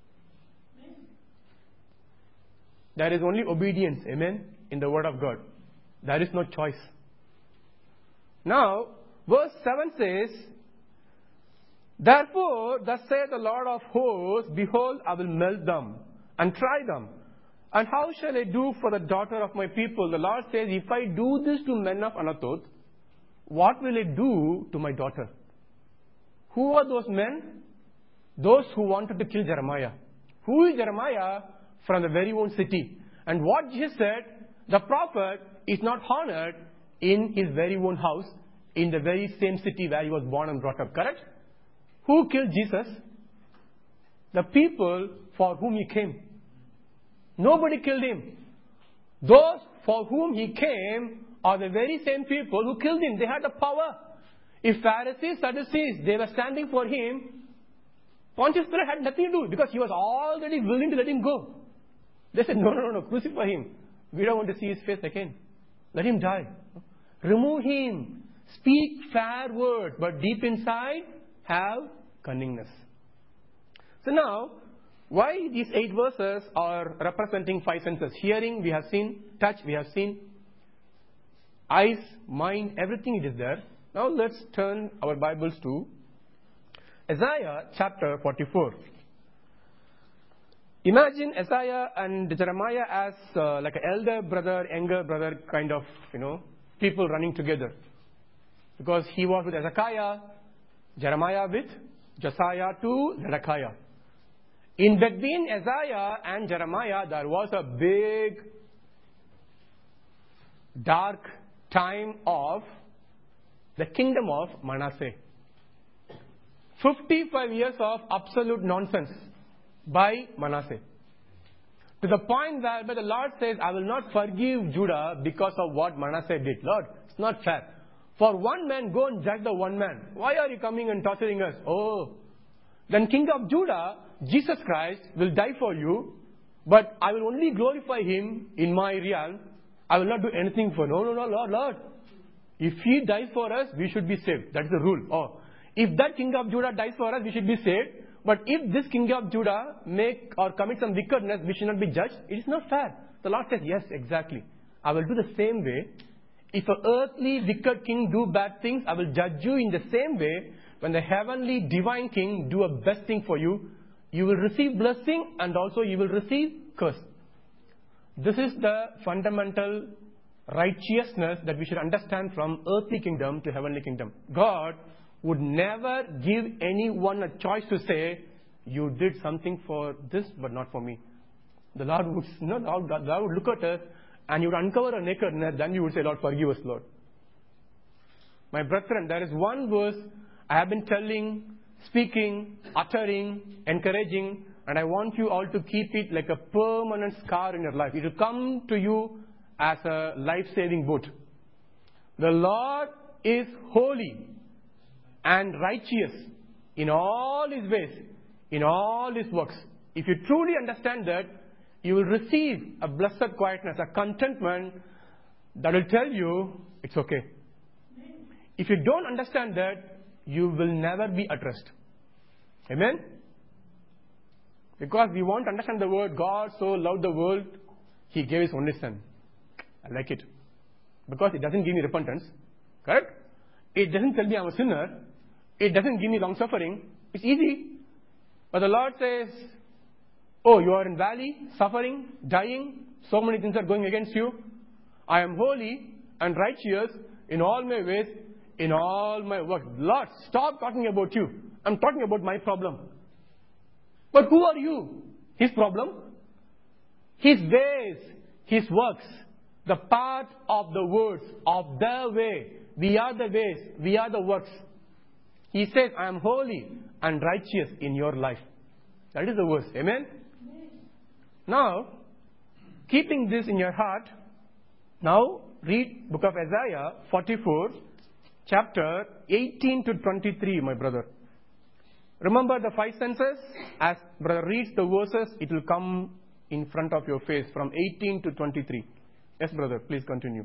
There is only obedience, amen, in the word of God. There is no choice. Now, verse 7 says, therefore, thus saith the Lord of hosts, behold, I will melt them and try them. And how shall I do for the daughter of my people? The Lord says, if I do this to men of Anathoth, what will it do to my daughter? Who are those men? Those who wanted to kill Jeremiah. Who is Jeremiah? From the very own city. And what Jesus said, the prophet is not honored in his very own house, in the very same city where he was born and brought up. Correct? Who killed Jesus? The people for whom he came. Nobody killed him. Those for whom he came are the very same people who killed him. They had the power. If Pharisees, Sadducees, they were standing for him, Pontius Pilate had nothing to do because he was already willing to let him go. They said, no, crucify him. We don't want to see his face again. Let him die. Remove him. Speak fair words, but deep inside have cunningness. So now, why these 8 verses are representing 5 senses? Hearing, we have seen. Touch, we have seen. Eyes, mind, everything it is there. Now let's turn our Bibles to Isaiah chapter 44. Imagine Isaiah and Jeremiah as like an elder brother, younger brother kind of, people running together. Because he was with Hezekiah, Jeremiah with Josiah to Zedekiah. In between Isaiah and Jeremiah, there was a big, dark time of the kingdom of Manasseh. 55 years of absolute nonsense by Manasseh. To the point where the Lord says, I will not forgive Judah because of what Manasseh did. Lord, it's not fair. For one man, go and judge the one man. Why are you coming and torturing us? Oh, then King of Judah, Jesus Christ, will die for you, but I will only glorify him in my realm. I will not do anything for No, Lord. If he dies for us, we should be saved. That is the rule. Oh, if that King of Judah dies for us, we should be saved. But if this King of Judah make or commit some wickedness, we should not be judged. It is not fair. The Lord says, yes, exactly. I will do the same way. If an earthly wicked king do bad things, I will judge you in the same way. When the heavenly divine king do a best thing for you, you will receive blessing and also you will receive curse. This is the fundamental righteousness that we should understand from earthly kingdom to heavenly kingdom. God would never give anyone a choice to say, you did something for this but not for me. The Lord would, God would look at us and you would uncover a nakedness, then you would say, Lord, forgive us, Lord. My brethren, there is one verse I have been telling, speaking, uttering, encouraging, and I want you all to keep it like a permanent scar in your life. It will come to you as a life-saving boat. The Lord is holy and righteous in all his ways, in all his works. If you truly understand that, you will receive a blessed quietness, a contentment that will tell you it's okay. If you don't understand that, you will never be at rest. Amen? Because we want to understand the word, God so loved the world, He gave His only Son. I like it. Because it doesn't give me repentance. Correct? It doesn't tell me I'm a sinner. It doesn't give me long suffering. It's easy. But the Lord says, oh, you are in valley, suffering, dying. So many things are going against you. I am holy and righteous in all my ways, in all my works. Lord, stop talking about you. I'm talking about my problem. But who are you? His problem? His ways, His works, the part of the words, of the way. We are the ways, we are the works. He says, I am holy and righteous in your life. That is the verse. Amen? Now, keeping this in your heart, now read book of Isaiah 44, chapter 18 to 23, my brother. Remember the 5 senses? As brother reads the verses, it will come in front of your face from 18 to 23. Yes, brother, please continue.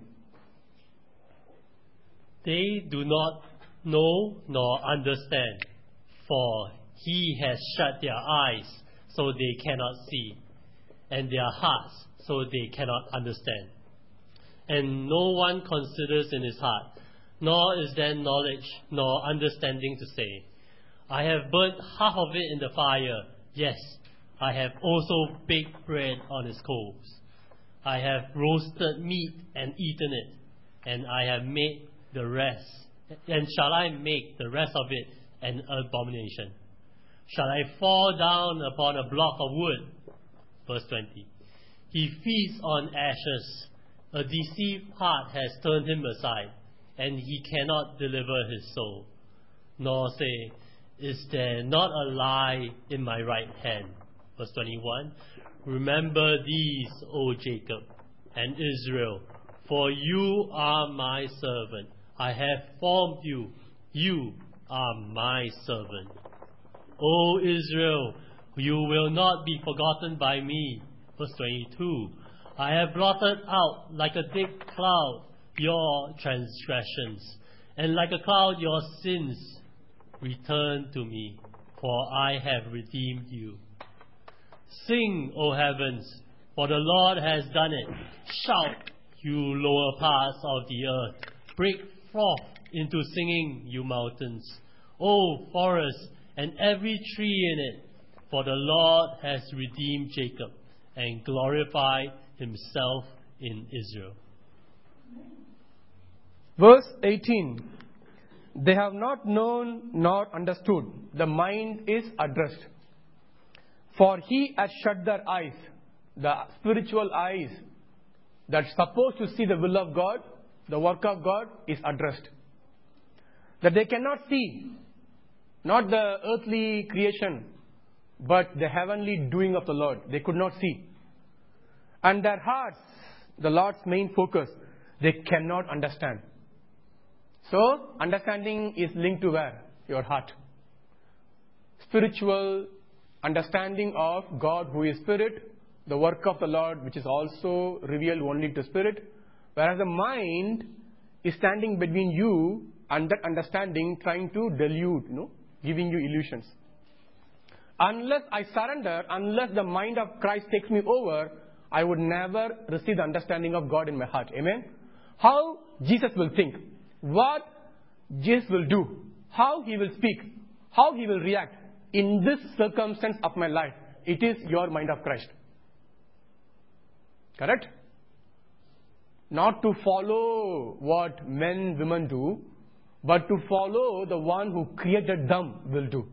They do not know nor understand, for He has shut their eyes so they cannot see, and their hearts so they cannot understand. And no one considers in his heart, nor is there knowledge nor understanding to say, I have burnt half of it in the fire, yes, I have also baked bread on its coals. I have roasted meat and eaten it, and I have made the rest, and shall I make the rest of it an abomination? Shall I fall down upon a block of wood? Verse 20. He feeds on ashes. A deceived heart has turned him aside, and he cannot deliver his soul. Nor say, is there not a lie in my right hand? Verse 21. Remember these, O Jacob and Israel, for you are my servant. I have formed you. You are my servant. O Israel, you will not be forgotten by me. Verse 22. I have blotted out like a thick cloud your transgressions, and like a cloud your sins. Return to me, for I have redeemed you. Sing, O heavens, for the Lord has done it. Shout, you lower parts of the earth. Break forth into singing, you mountains. O forests, and every tree in it, for the Lord has redeemed Jacob and glorified Himself in Israel. Verse 18. They have not known nor understood. The mind is addressed. For He has shut their eyes, the spiritual eyes that's supposed to see the will of God, the work of God, is addressed. That they cannot see, not the earthly creation, but the heavenly doing of the Lord. They could not see. And their hearts, the Lord's main focus, they cannot understand. So, understanding is linked to where? Your heart. Spiritual understanding of God who is Spirit, the work of the Lord which is also revealed only to Spirit, whereas the mind is standing between you and that understanding, trying to delude, giving you illusions. Unless I surrender, unless the mind of Christ takes me over, I would never receive the understanding of God in my heart. Amen? How Jesus will think, what Jesus will do, how He will speak, how He will react in this circumstance of my life. It is your mind of Christ. Correct? Not to follow what men, women do, but to follow the one who created them will do.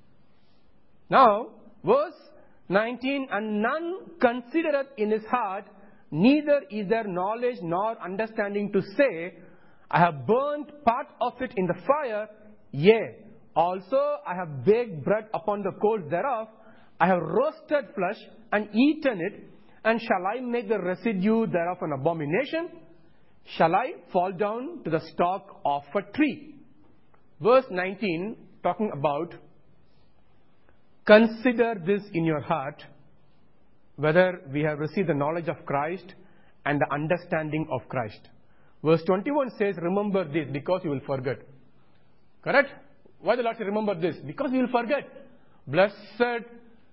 Now, verse 19, and none considereth in his heart, neither is there knowledge nor understanding to say, I have burnt part of it in the fire, yea, also I have baked bread upon the coals thereof, I have roasted flesh and eaten it, and shall I make the residue thereof an abomination? Shall I fall down to the stalk of a tree? Verse 19, talking about, consider this in your heart, whether we have received the knowledge of Christ and the understanding of Christ. Verse 21 says, remember this because you will forget. Correct? Why the Lord said, remember this? Because you will forget. Blessed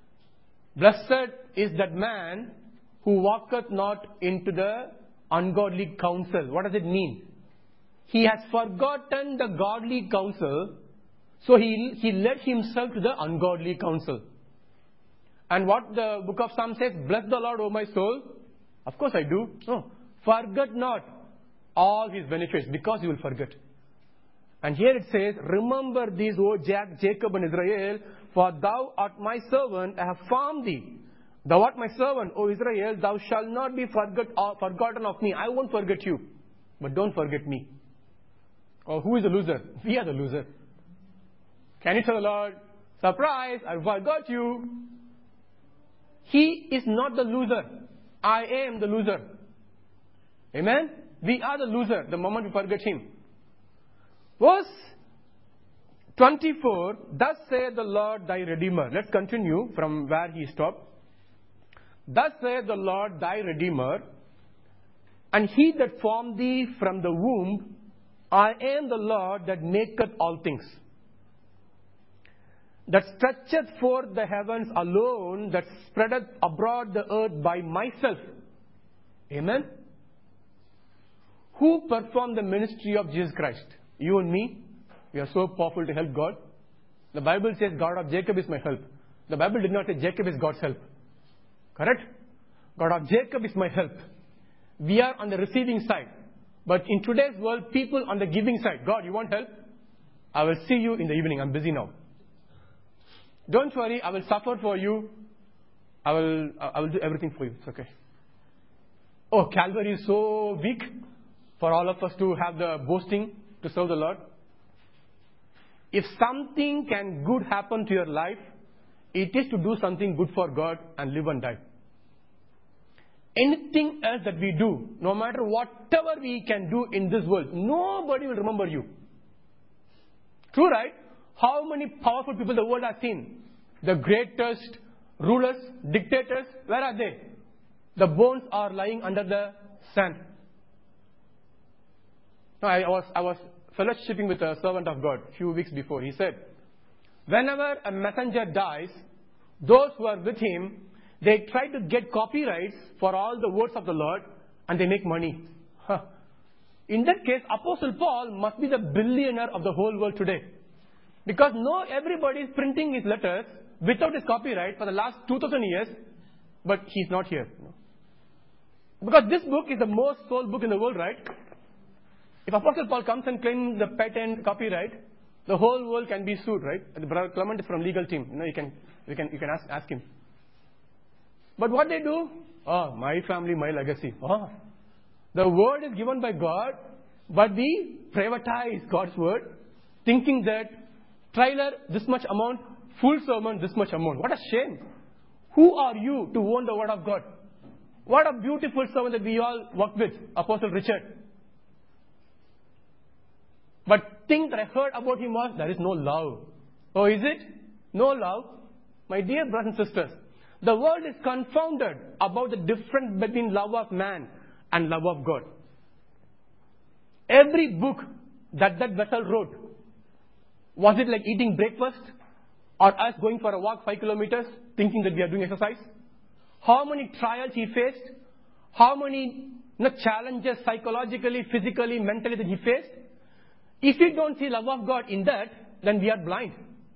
is that man who walketh not into the ungodly counsel. What does it mean? He has forgotten the godly counsel, so he led himself to the ungodly counsel. And what the book of Psalms says, bless the Lord, O my soul. Of course I do. No. Forget not all his benefits, because you will forget. And here it says, remember these, O Jacob and Israel, for thou art my servant, I have formed thee. Thou art my servant, O Israel, thou shalt not be forgotten of me. I won't forget you, but don't forget me. Oh, who is the loser? We are the loser. Can you tell the Lord, surprise, I forgot you. He is not the loser. I am the loser. Amen? We are the loser the moment we forget him. Verse 24, thus saith the Lord thy Redeemer. Let's continue from where he stopped. Thus saith the Lord thy Redeemer, and he that formed thee from the womb, I am the Lord that maketh all things. That stretcheth forth the heavens alone, that spreadeth abroad the earth by myself. Amen? Who performed the ministry of Jesus Christ? You and me. We are so powerful to help God. The Bible says, God of Jacob is my help. The Bible did not say Jacob is God's help. Correct? God of Jacob is my help. We are on the receiving side. But in today's world, people on the giving side. God, you want help? I will see you in the evening. I'm busy now. Don't worry, I will suffer for you. I will do everything for you. It's okay. Oh, Calvary is so weak for all of us to have the boasting to serve the Lord. If something can good happen to your life, it is to do something good for God and live and die. Anything else that we do, no matter whatever we can do in this world, nobody will remember you. True, right? How many powerful people the world has seen? The greatest rulers, dictators, where are they? The bones are lying under the sand. No, I was fellowshipping with a servant of God a few weeks before. He said, whenever a messenger dies, those who are with him, they try to get copyrights for all the words of the Lord, and they make money. In that case, Apostle Paul must be the billionaire of the whole world today. Because everybody is printing his letters without his copyright for the last 2000 years, but he's not here. Because this book is the most sold book in the world, right? If Apostle Paul comes and claims the patent copyright, the whole world can be sued, right? And Brother Clement is from legal team. You can ask him. But what they do? Oh, my family, my legacy. Oh, the word is given by God, but we privatize God's word, thinking that trailer this much amount, full sermon this much amount. What a shame! Who are you to own the word of God? What a beautiful servant that we all work with, Apostle Richard. But thing that I heard about him was, there is no love. Oh, is it? No love? My dear brothers and sisters, the world is confounded about the difference between love of man and love of God. Every book that vessel wrote, was it like eating breakfast? Or us going for a walk 5 kilometers, thinking that we are doing exercise? How many trials he faced? How many challenges psychologically, physically, mentally that he faced? If we don't see love of God in that, then we are blind.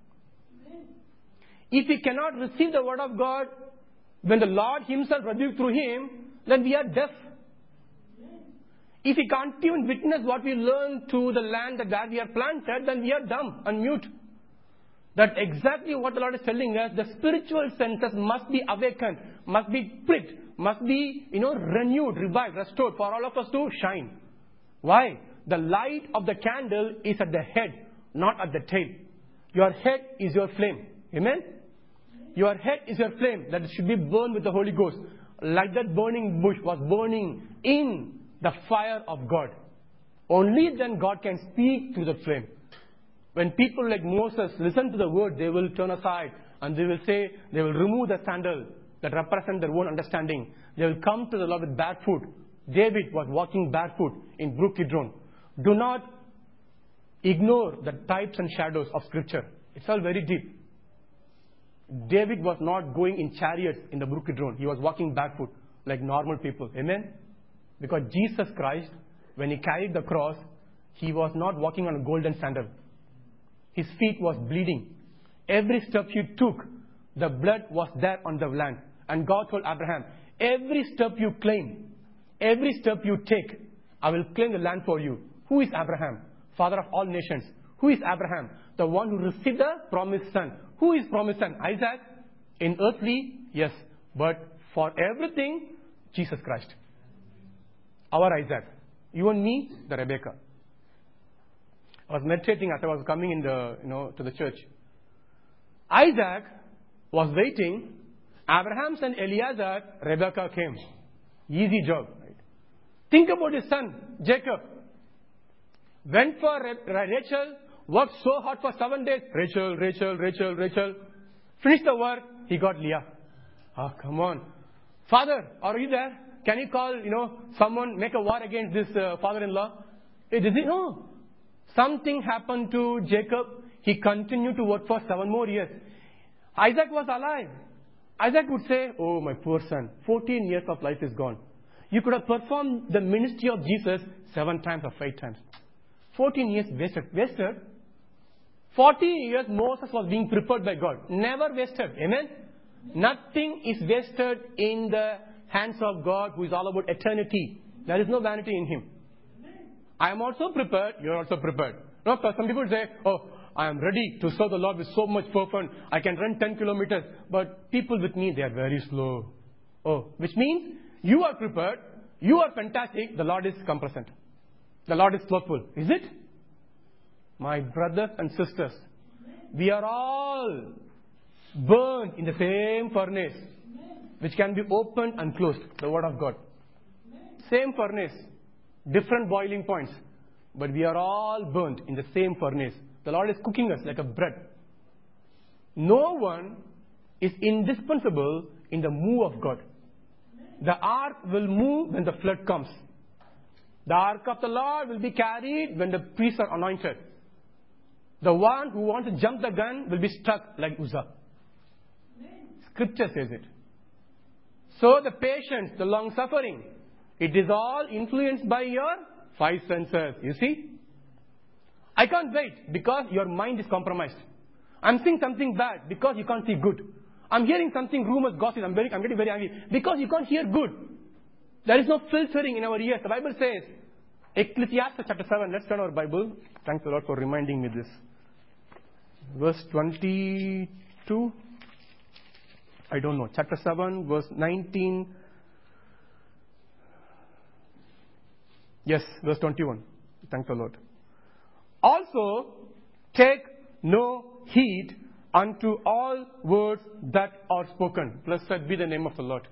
If we cannot receive the word of God when the Lord himself rebuked through him, then we are deaf. If we can't even witness what we learn to the land where we are planted, then we are dumb and mute. That's exactly what the Lord is telling us. The spiritual senses must be awakened, must be pricked, must be, renewed, revived, restored for all of us to shine. Why? The light of the candle is at the head, not at the tail. Your head is your flame. Amen? Your head is your flame that should be burned with the Holy Ghost. Like that burning bush was burning in the fire of God. Only then God can speak through the flame. When people like Moses listen to the word, they will turn aside and they will say, they will remove the sandal that represent their own understanding. They will come to the Lord with barefoot. David was walking barefoot in Brook Kidron. Do not ignore the types and shadows of Scripture. It's all very deep. David was not going in chariots in the Brook Kidron. He was walking barefoot like normal people. Amen? Because Jesus Christ, when He carried the cross, He was not walking on a golden sandal. His feet was bleeding. Every step He took, the blood was there on the land. And God told Abraham, every step you claim, every step you take, I will claim the land for you. Who is Abraham? Father of all nations. Who is Abraham? The one who received the promised son. Who is promised son? Isaac. In earthly, yes. But for everything, Jesus Christ. Our Isaac. You and me, the Rebecca. I was meditating as I was coming in to the church. Isaac was waiting. Abraham sent Eliezer. Rebecca came. Easy job. Right? Think about his son, Jacob. Went for Rachel. Worked so hard for 7 days. Rachel. Finished the work. He got Leah. Oh, come on. Father, are you there? Can you call, someone, make a war against this father-in-law? No. Something happened to Jacob. He continued to work for 7 more years. Isaac was alive. Isaac would say, oh, my poor son, 14 years of life is gone. You could have performed the ministry of Jesus 7 times or 8 times. 14 years wasted. 40 years Moses was being prepared by God. Never wasted. Amen? Nothing is wasted in the hands of God, who is all about eternity. There is no vanity in Him. I am also prepared. You are also prepared. No, some people say, oh, I am ready to serve the Lord with so much fervor. I can run 10 kilometers. But people with me, they are very slow. Oh, which means you are prepared. You are fantastic. The Lord is complacent. The Lord is slothful. Is it? My brothers and sisters, we are all burned in the same furnace, which can be opened and closed. The Word of God. Same furnace, different boiling points, but we are all burnt in the same furnace. The Lord is cooking us like a bread. No one is indispensable in the move of God. The ark will move when the flood comes. The ark of the Lord will be carried when the priests are anointed. The one who wants to jump the gun will be stuck like Uzzah. Scripture says it. So the patience, the long suffering, it is all influenced by your 5 senses. You see? I can't wait because your mind is compromised. I'm seeing something bad because you can't see good. I'm hearing something, rumors, gossip. I'm getting very angry because you can't hear good. There is no filtering in our ears. The Bible says, Ecclesiastes chapter 7. Let's turn our Bible. Thanks the Lord for reminding me this. Verse 22. I don't know. Chapter 7, verse 19. Yes, verse 21. Thank the Lord. Also, take no heed unto all words that are spoken. Blessed be the name of the Lord.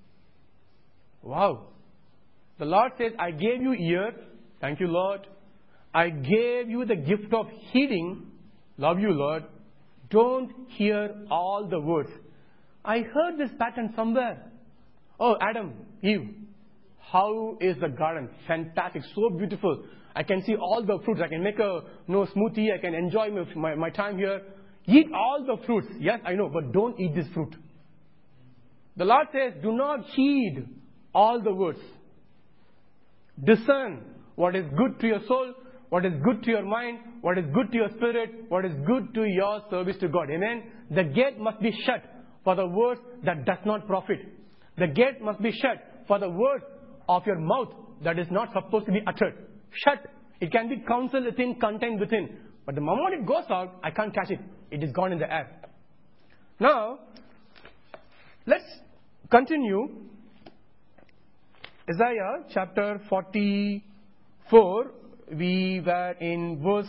Wow. The Lord says, I gave you ear. Thank you, Lord. I gave you the gift of hearing. Love you, Lord. Don't hear all the words. I heard this pattern somewhere. Oh, Adam, Eve. How is the garden? Fantastic. So beautiful. I can see all the fruits. I can make a smoothie. I can enjoy my time here. Eat all the fruits. Yes, I know. But don't eat this fruit. The Lord says, do not heed all the words. Discern what is good to your soul, what is good to your mind, what is good to your spirit, what is good to your service to God. Amen. The gate must be shut for the word that does not profit. The gate must be shut for the word of your mouth that is not supposed to be uttered. Shut. It can be counsel within, content within. But the moment it goes out, I can't catch it. It is gone in the air. Now, let's continue. Isaiah chapter 44, we were in verse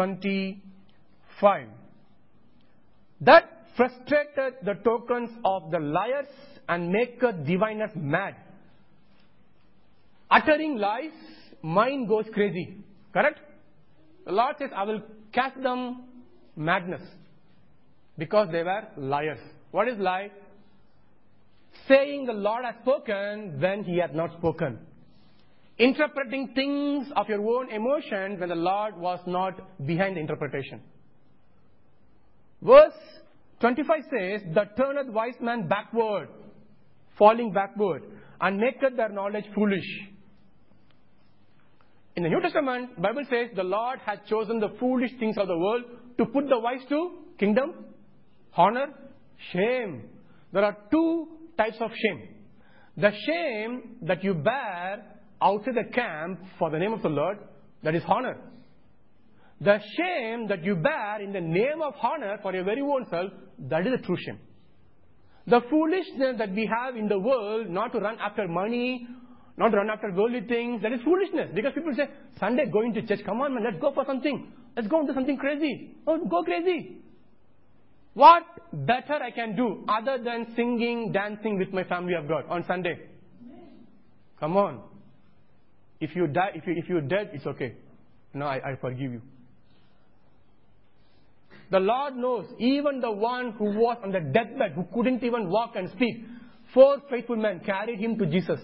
25. That frustrated the tokens of the liars and maketh diviners mad. Uttering lies, mind goes crazy. Correct? The Lord says, I will cast them madness because they were liars. What is lie? Saying the Lord has spoken when He had not spoken. interpreting things of your own emotions when the Lord was not behind the interpretation. Verse 25 says, "That turneth wise man backward, falling backward, and maketh their knowledge foolish." In the New Testament, the Bible says the Lord has chosen the foolish things of the world to put the wise to kingdom, honor, shame. There are two types of shame. The shame that you bear outside the camp for the name of the Lord, that is honor. The shame that you bear in the name of honor for your very own self, that is a true shame. The foolishness that we have in the world, not to run after money, not to run after worldly things, that is foolishness. Because people say, Sunday going to church, come on man, let's go for something. Let's go and do something crazy. Oh, go crazy. What better I can do other than singing, dancing with my family of God on Sunday? Come on. If you die, if you're dead, it's okay. No, I forgive you. The Lord knows, even the one who was on the deathbed, who couldn't even walk and speak, 4 faithful men carried him to Jesus.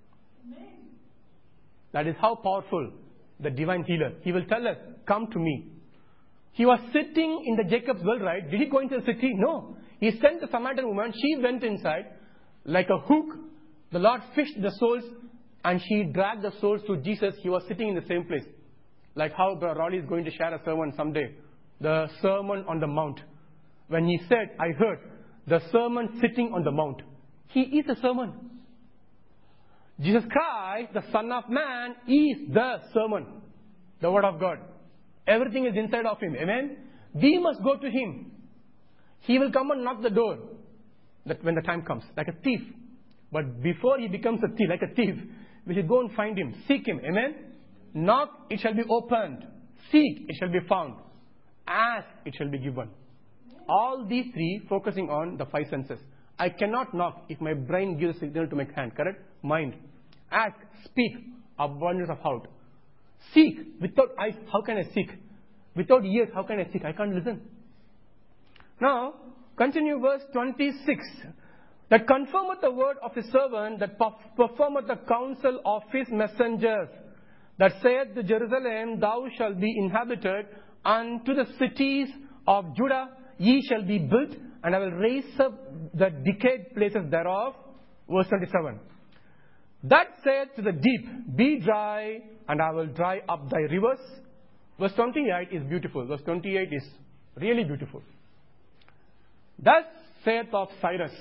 That is how powerful the divine healer. He will tell us, come to me. He was sitting in the Jacob's well, right? Did he go into the city? No. He sent the Samaritan woman. She went inside like a hook. The Lord fished the souls and she dragged the souls to Jesus. He was sitting in the same place. Like how Brother Rolly is going to share a sermon someday. The Sermon on the Mount. When he said, I heard the sermon sitting on the mount. He is the sermon. Jesus Christ, the Son of Man, is the sermon. The Word of God. Everything is inside of Him. Amen? We must go to Him. He will come and knock the door when the time comes, like a thief. But before He becomes a thief, like a thief, we should go and find Him. Seek Him. Amen? Knock, it shall be opened. Seek, it shall be found. Ask, it shall be given. All these three focusing on the 5 senses. I cannot knock if my brain gives a signal to my hand. Correct? Mind. Ask, speak, abundance of heart. Seek. Without eyes, how can I seek? Without ears, how can I seek? I can't listen. Now, continue verse 26. That confirmeth the word of His servant, that performeth the counsel of His messengers, that saith to Jerusalem, Thou shalt be inhabited, and to the cities of Judah ye shall be built, and I will raise up the decayed places thereof. Verse 27. That saith to the deep, Be dry, and I will dry up thy rivers. Verse 28 is beautiful. Verse 28 is really beautiful. Thus saith of Cyrus.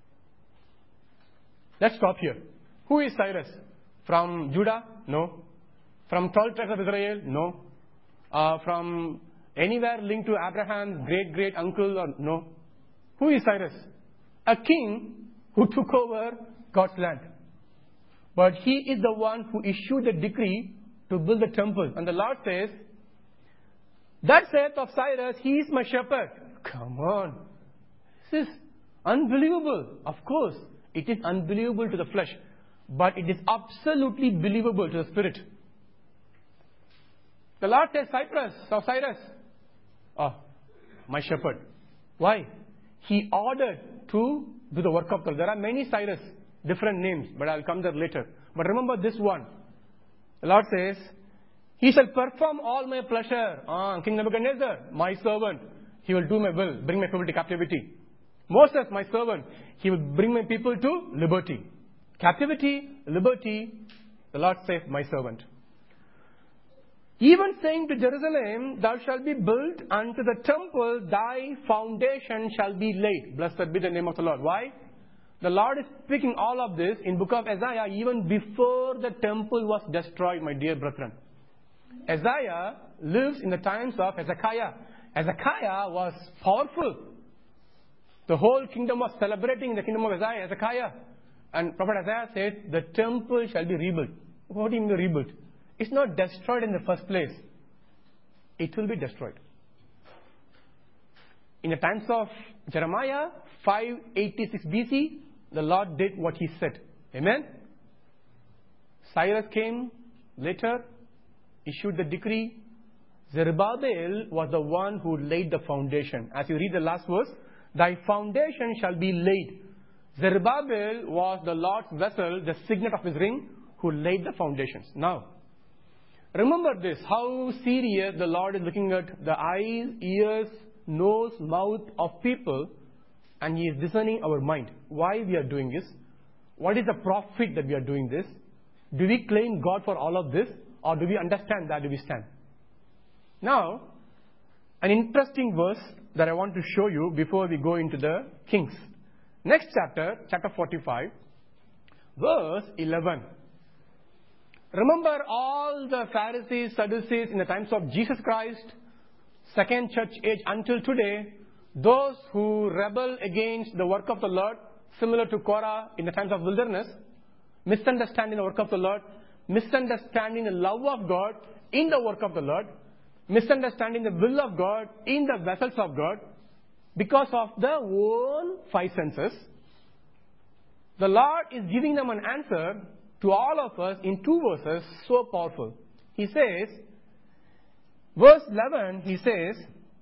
Let's stop here. Who is Cyrus? From Judah? No. From 12 tribes of Israel? No. From anywhere linked to Abraham's great uncle? Or no. Who is Cyrus? A king who took over God's land. But he is the one who issued the decree to build the temple. And the Lord says, That saith of Cyrus, he is my shepherd. Come on. This is unbelievable. Of course, it is unbelievable to the flesh. But it is absolutely believable to the spirit. The Lord says, Cyrus. Oh, my shepherd. Why? He ordered to do the work of God. There are many Cyrus, different names, but I'll come there later. But remember this one. The Lord says, He shall perform all my pleasure. King Nebuchadnezzar, my servant. He will do my will, bring my people to captivity. Moses, my servant. He will bring my people to liberty. Captivity, liberty. The Lord says, my servant. Even saying to Jerusalem, Thou shalt be built unto the temple, thy foundation shall be laid. Blessed be the name of the Lord. Why? The Lord is speaking all of this in book of Isaiah even before the temple was destroyed, my dear brethren. Isaiah lives in the times of Hezekiah. Hezekiah was powerful. The whole kingdom was celebrating the kingdom of Hezekiah. And Prophet Isaiah says, the temple shall be rebuilt. What do you mean rebuilt? It's not destroyed in the first place. It will be destroyed. In the times of Jeremiah, 586 BC, the Lord did what He said. Amen? Cyrus came later, issued the decree. Zerubbabel was the one who laid the foundation. As you read the last verse, Thy foundation shall be laid. Zerubbabel was the Lord's vessel, the signet of His ring, who laid the foundations. Now, remember this, how serious the Lord is looking at the eyes, ears, nose, mouth of people, and He is discerning our mind. Why we are doing this? What is the profit that we are doing this? Do we claim God for all of this? Or do we understand that we stand? Now, an interesting verse that I want to show you before we go into the Kings. Next chapter, chapter 45, verse 11. Remember all the Pharisees, Sadducees in the times of Jesus Christ, second church age until today, those who rebel against the work of the Lord, similar to Korah in the times of wilderness, misunderstanding the work of the Lord, misunderstanding the love of God in the work of the Lord, misunderstanding the will of God in the vessels of God, because of their own five senses. The Lord is giving them an answer to all of us in two verses, so powerful. He says, verse 11, He says,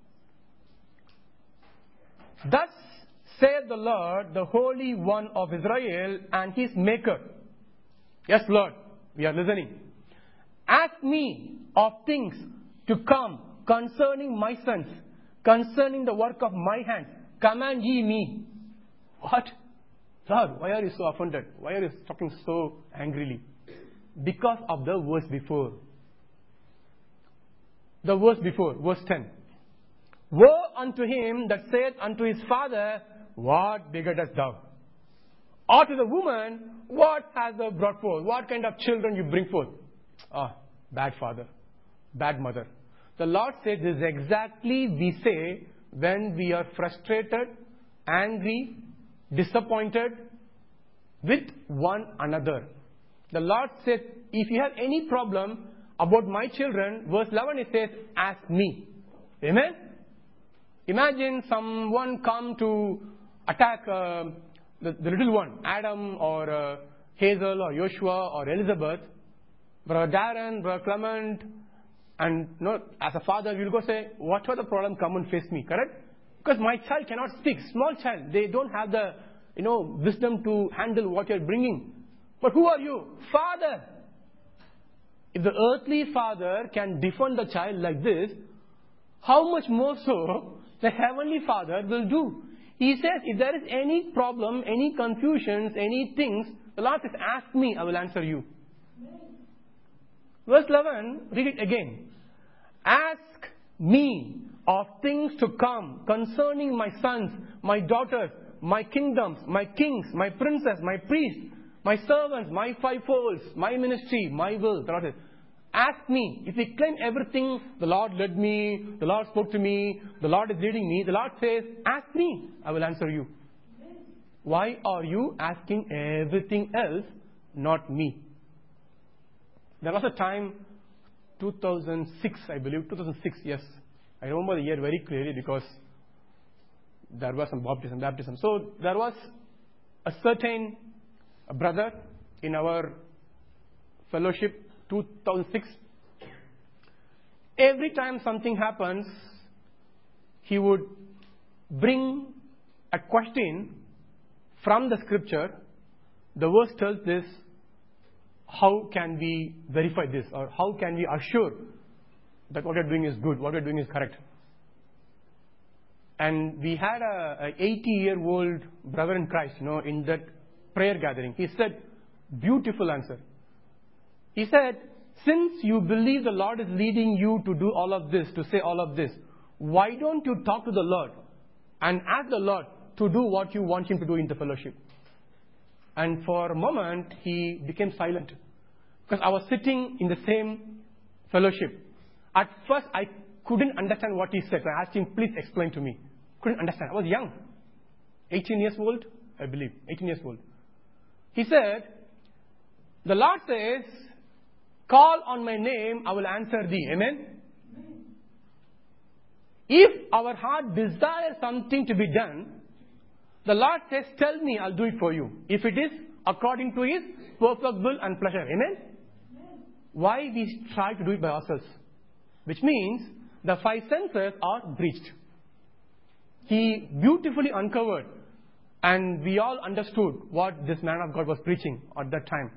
"Thus saith the Lord, the Holy One of Israel and His Maker." Yes, Lord, we are listening. "Ask me of things to come concerning my sons, concerning the work of my hands. Command ye me." What? Lord, why are you so offended? Why are you talking so angrily? Because of the verse before. The verse before, verse 10. "Woe unto him that saith unto his father, What begettest thou? Or to the woman, What hast thou brought forth? What kind of children you bring forth? Ah, bad father, bad mother." The Lord says this is exactly we say when we are frustrated, angry, disappointed with one another. The Lord says, if you have any problem about my children, verse 11 it says, "Ask me." Amen? Imagine someone come to attack the little one, Adam or Hazel or Joshua or Elizabeth. Brother Darren, Brother Clement, and as a father, you will go say, "Whatever the problem, come and face me." Correct? Because my child cannot speak. Small child, they don't have the wisdom to handle what you are bringing. But who are you? Father. If the earthly father can defend the child like this, how much more so the heavenly Father will do? He says, if there is any problem, any confusions, any things, the Lord says, "Ask me, I will answer you." Verse 11, read it again. "Ask me of things to come concerning my sons, my daughters, my kingdoms, my kings, my princes, my priests, my servants, my fivefolds, my ministry, my will." The Lord says, "Ask me." If we claim everything, the Lord led me, the Lord spoke to me, the Lord is leading me, the Lord says, "Ask me, I will answer you." Why are you asking everything else, not me? There was a time, 2006, I believe, 2006, yes. I remember the year very clearly because there was some baptism. So there was a certain brother in our fellowship, 2006. Every time something happens, he would bring a question from the scripture. The verse tells this, how can we verify this? Or how can we assure that what we are doing is good, what we are doing is correct? And we had a 80-year-old brother in Christ, in that prayer gathering. He said, beautiful answer. He said, since you believe the Lord is leading you to do all of this, to say all of this, why don't you talk to the Lord and ask the Lord to do what you want Him to do in the fellowship? And for a moment, he became silent. Because I was sitting in the same fellowship. At first, I couldn't understand what he said. So I asked him, please explain to me. Couldn't understand. I was young. 18 years old, I believe. 18 years old. He said, the Lord says, call on my name, I will answer thee. Amen? If our heart desires something to be done, the Lord says, tell me, I'll do it for you. If it is according to His perfect will and pleasure. Amen? Why we try to do it by ourselves? Which means the five senses are breached. He beautifully uncovered, and we all understood what this man of God was preaching at that time.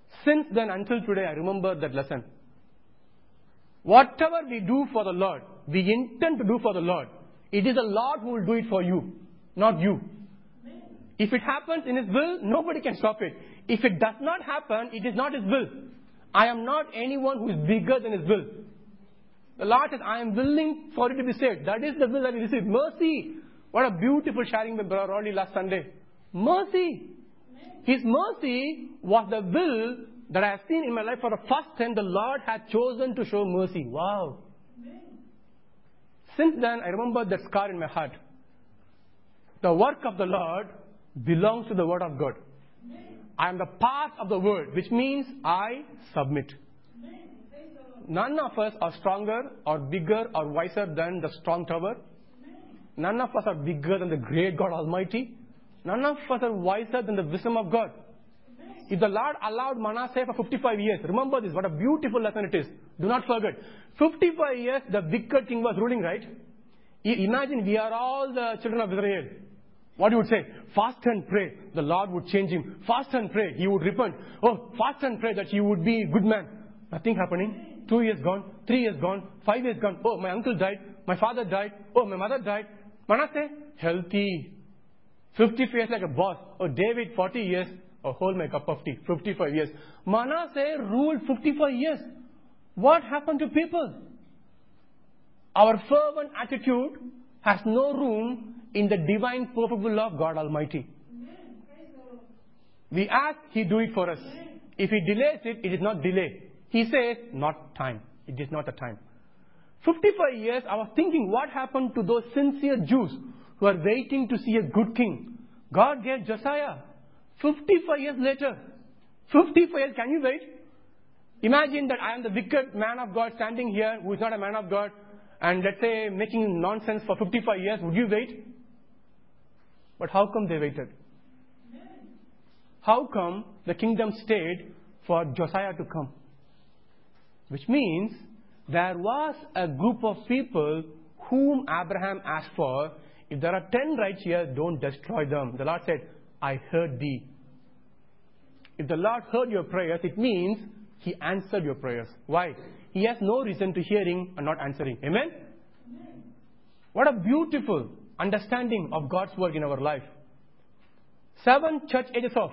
Since then until today, I remember that lesson. Whatever we do for the Lord, we intend to do for the Lord, it is the Lord who will do it for you, not you. If it happens in His will, nobody can stop it. If it does not happen, it is not His will. I am not anyone who is bigger than His will. The Lord says, I am willing for you to be saved. That is the will that we receive. Mercy. What a beautiful sharing with Brother Rodney last Sunday. Mercy. His mercy was the will that I have seen in my life for the first time. The Lord had chosen to show mercy. Wow. Since then, I remember that scar in my heart. The work of the Lord belongs to the Word of God. I am the part of the Word, which means I submit. None of us are stronger or bigger or wiser than the strong tower. None of us are bigger than the great God Almighty. None of us are wiser than the wisdom of God. If the Lord allowed Manasseh for 55 years, remember this, what a beautiful lesson it is. Do not forget. 55 years, the wicked king was ruling, right? Imagine we are all the children of Israel. What you would say? Fast and pray. The Lord would change him. Fast and pray. He would repent. Oh, fast and pray that he would be a good man. Nothing happening. 2 years gone. 3 years gone. 5 years gone. Oh, my uncle died. My father died. Oh, my mother died. Manasseh, healthy. 55 years like a boss. Oh, David, 40 years. Oh, hold my cup of tea. 55 years. Manasseh ruled 55 years. What happened to people? Our fervent attitude has no room in the divine perfect will of God Almighty. We ask, He do it for us. If He delays it, it is not delay. He says, not time. It is not a time. 55 years, I was thinking, what happened to those sincere Jews who are waiting to see a good king? God gave Josiah. 55 years later. 55 years, can you wait? Imagine that I am the wicked man of God standing here who is not a man of God and let's say making nonsense for 55 years. Would you wait? But how come they waited? How come the kingdom stayed for Josiah to come? Which means there was a group of people whom Abraham asked for. If there are 10 right here, don't destroy them. The Lord said, I heard thee. If the Lord heard your prayers, it means He answered your prayers. Why? He has no reason to hearing and not answering. Amen? What a beautiful understanding of God's work in our life. 7 church ages of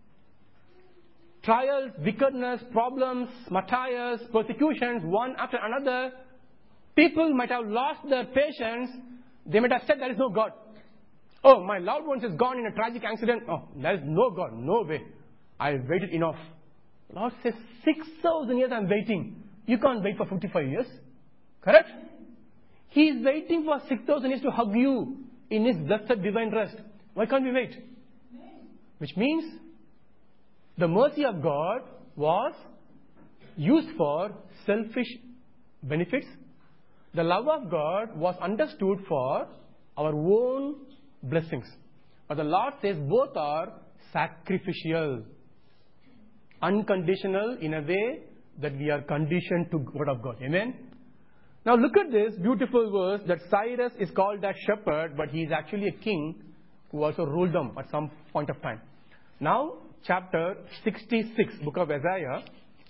trials, wickedness, problems, martyrs, persecutions, one after another. People might have lost their patience. They might have said there is no God. Oh, my loved one is gone in a tragic accident. Oh, there is no God. No way. I waited enough. The Lord says, 6,000 years I'm waiting. You can't wait for 55 years. Correct? He is waiting for 6,000 years to hug you in His blessed divine rest. Why can't we wait? Which means the mercy of God was used for selfish benefits. The love of God was understood for our own blessings. But the Lord says both are sacrificial. Unconditional in a way that we are conditioned to Word of God. Amen? Now look at this beautiful verse that Cyrus is called a shepherd, but he is actually a king who also ruled them at some point of time. Now, chapter 66, book of Isaiah.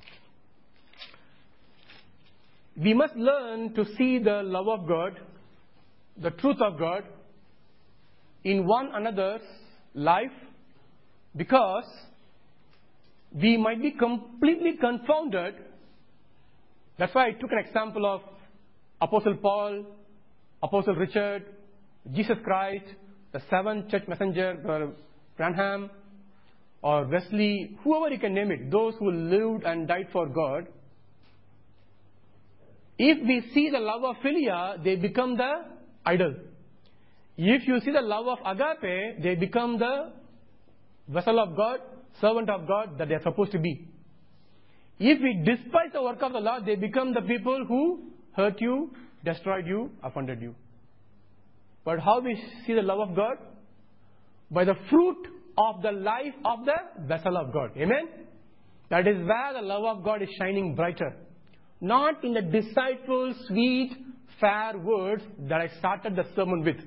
We must learn to see the love of God, the truth of God in one another's life, because we might be completely confounded. That's why I took an example of Apostle Paul, Apostle Richard, Jesus Christ, the 7th church messenger, Branham, or Wesley, whoever you can name it, those who lived and died for God. If we see the love of Philia, they become the idol. If you see the love of agape, they become the vessel of God, servant of God that they are supposed to be. If we despise the work of the Lord, they become the people who hurt you, destroyed you, offended you. But how we see the love of God? By the fruit of the life of the vessel of God. Amen? That is where the love of God is shining brighter. Not in the deceitful, sweet, fair words that I started the sermon with.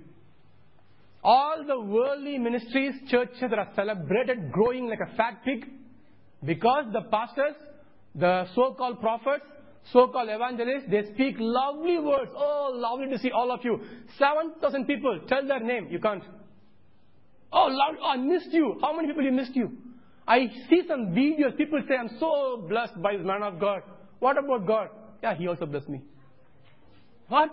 All the worldly ministries, churches that are celebrated growing like a fat pig, Because the pastors, the so-called prophets, so-called evangelists, they speak lovely words. Oh, lovely to see all of you. 7,000 people, tell their name. You can't. Oh, I missed you. How many people you missed you? I see some videos. People say, I'm so blessed by this man of God. What about God? Yeah, he also blessed me. What?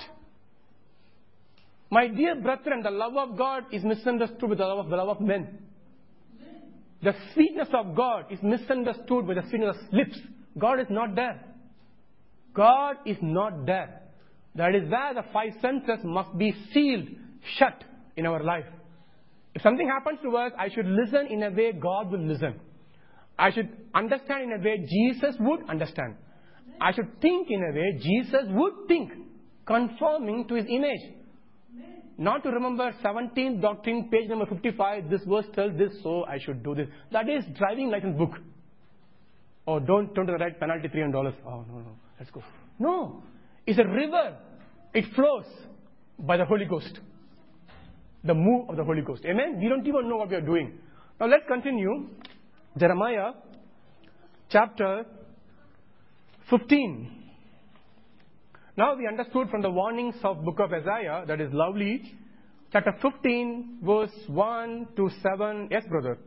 My dear brethren, the love of God is misunderstood with the love of men. The sweetness of God is misunderstood with the sweetness of lips. God is not there. God is not there. That is where the five senses must be sealed, shut in our life. If something happens to us, I should listen in a way God will listen. I should understand in a way Jesus would understand. I should think in a way Jesus would think, conforming to His image. Not to remember 17th doctrine, page number 55, this verse tells this, so I should do this. That is driving license book. Oh, don't turn to the right, penalty $300. Oh, no, let's go. No, it's a river. It flows by the Holy Ghost. The move of the Holy Ghost. Amen? We don't even know what we are doing. Now let's continue. Jeremiah chapter 15. Now we understood from the warnings of book of Isaiah, that is lovely. Chapter 15, verse 1 to 7. Yes, brother.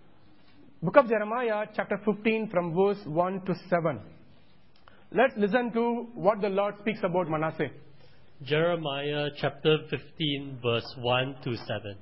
Book of Jeremiah, chapter 15, from verse 1 to 7. Let's listen to what the Lord speaks about Manasseh. Jeremiah chapter 15, verse 1 to 7.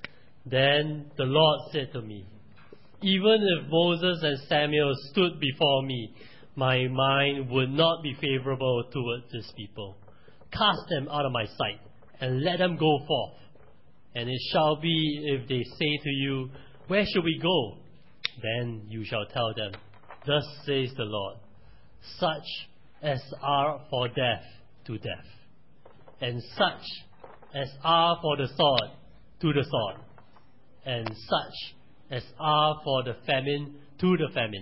Then the Lord said to me, even if Moses and Samuel stood before me, my mind would not be favorable towards this people. Cast them out of my sight, and let them go forth. And it shall be, if they say to you, where shall we go? Then you shall tell them, thus says the Lord, such as are for death, to death, and such as are for the sword, to the sword, and such as are for the famine, to the famine,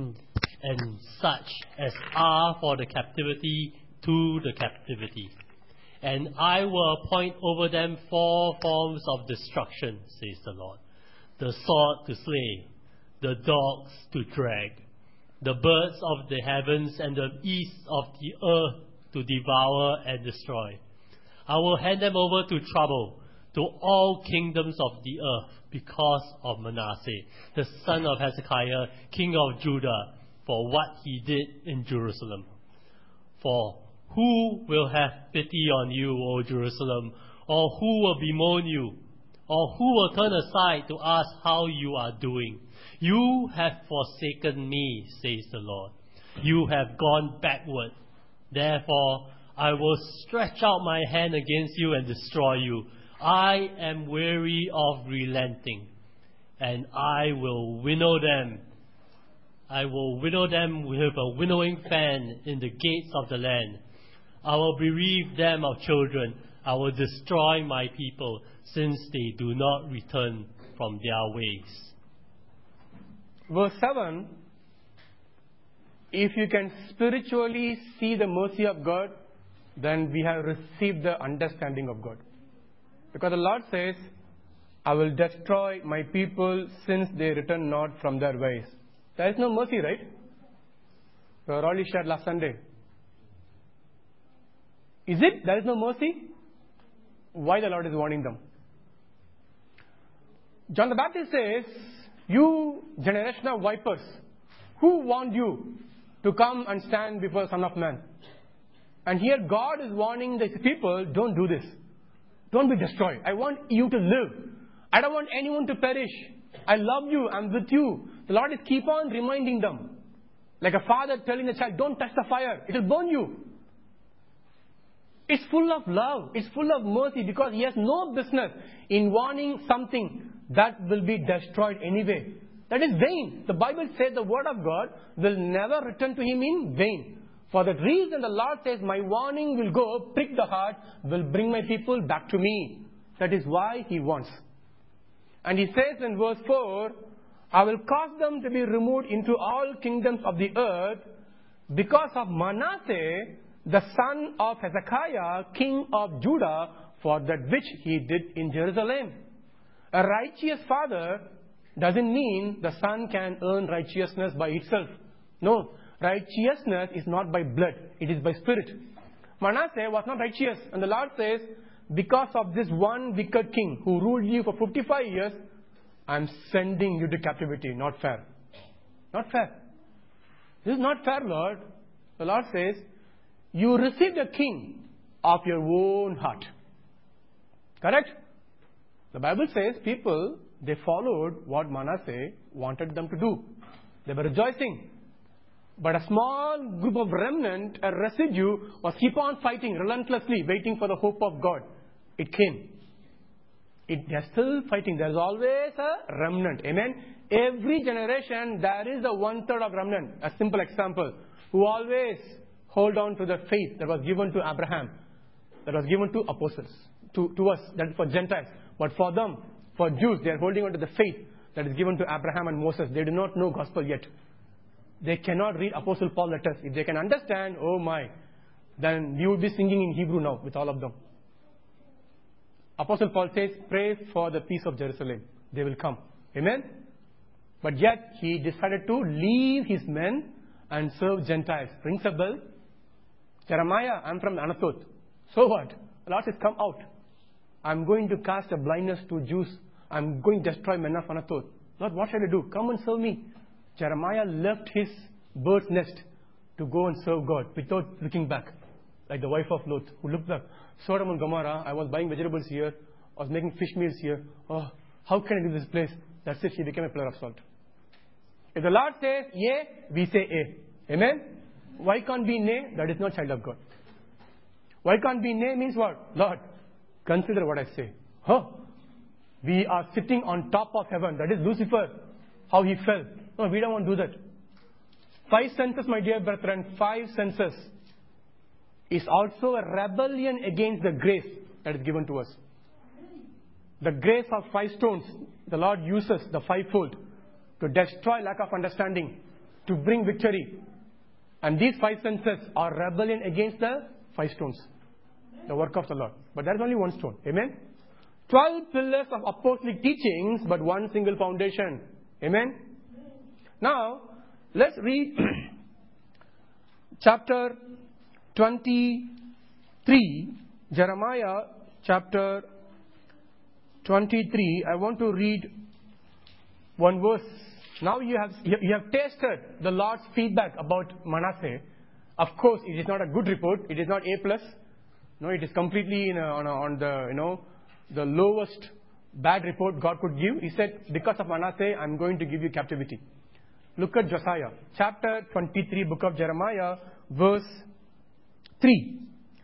and such as are for the captivity, to the captivity. And I will appoint over them 4 forms of destruction, says the Lord. The sword to slay, the dogs to drag, the birds of the heavens and the beasts of the earth to devour and destroy. I will hand them over to trouble, to all kingdoms of the earth, because of Manasseh, the son of Hezekiah, king of Judah, for what he did in Jerusalem. For who will have pity on you, O Jerusalem, or who will bemoan you, or who will turn aside to ask how you are doing? You have forsaken me, says the Lord. You have gone backward. Therefore, I will stretch out my hand against you and destroy you. I am weary of relenting, and I will winnow them. I will winnow them with a winnowing fan in the gates of the land. I will bereave them of children. I will destroy my people, since they do not return from their ways. Verse 7, if you can spiritually see the mercy of God, then we have received the understanding of God. Because the Lord says, I will destroy my people since they return not from their ways. There is no mercy, right? We already shared last Sunday. Is it? There is no mercy? Why the Lord is warning them? John the Baptist says, you generation of vipers, who warned you to come and stand before the Son of Man? And here God is warning the people, don't do this. Don't be destroyed. I want you to live. I don't want anyone to perish. I love you. I'm with you. The Lord is keep on reminding them. Like a father telling the child, don't touch the fire. It will burn you. It's full of love. It's full of mercy, because He has no business in warning something that will be destroyed anyway. That is vain. The Bible says the word of God will never return to Him in vain. For that reason the Lord says, my warning will go, prick the heart, will bring my people back to me. That is why He wants. And He says in verse 4, I will cause them to be removed into all kingdoms of the earth because of Manasseh, the son of Hezekiah, king of Judah, for that which he did in Jerusalem. A righteous father doesn't mean the Son can earn righteousness by itself. No, righteousness is not by blood, it is by Spirit. Manasseh was not righteous, and the Lord says, because of this one wicked king who ruled you for 55 years, I am sending you to captivity. Not fair. Not fair. This is not fair, Lord. The Lord says, you received a king of your own heart. Correct? The Bible says people, they followed what Manasseh wanted them to do. They were rejoicing. But a small group of remnant, a residue, was keep on fighting relentlessly, waiting for the hope of God. It came. They are still fighting. There is always a remnant. Amen? Every generation, there is a one-third of remnant. A simple example. Who always hold on to the faith that was given to Abraham, that was given to apostles, to us, that is for Gentiles. But for them, for Jews, they are holding on to the faith that is given to Abraham and Moses. They do not know gospel yet. They cannot read Apostle Paul letters. If they can understand, oh my, then we would be singing in Hebrew now with all of them. Apostle Paul says, pray for the peace of Jerusalem. They will come. Amen? But yet, he decided to leave his men and serve Gentiles. Rings a bell? Jeremiah, I'm from Anathoth. So what? The Lord says, come out. I'm going to cast a blindness to Jews. I'm going to destroy men of Anathoth. Lord, what shall I do? Come and serve me. Jeremiah left his bird's nest to go and serve God without looking back. Like the wife of Lot, who looked back. Sodom and Gomorrah, I was buying vegetables here. I was making fish meals here. Oh, how can I leave this place? That's it, she became a pillar of salt. If the Lord says, yea, we say a. Amen? Why can't be nay? That is not child of God. Why can't be nay means what? Lord, consider what I say. We are sitting on top of heaven. That is Lucifer. How he fell. No, we don't want to do that. 5 senses, my dear brethren, 5 senses is also a rebellion against the grace that is given to us. The grace of 5 stones, the Lord uses the 5-fold to destroy lack of understanding, to bring victory. And these 5 senses are rebellion against the 5 stones, the work of the Lord. But there is only 1 stone. Amen? 12 pillars of apostolic teachings, but 1 single foundation. Amen? Now, let's read chapter 23, Jeremiah chapter 23. I want to read one verse. Now you have tasted the Lord's feedback about Manasseh. Of course, it is not a good report. It is not A+. No, it is completely on the the lowest bad report God could give. He said, because of Manasseh, I'm going to give you captivity. Look at Josiah, chapter 23, book of Jeremiah, verse 3.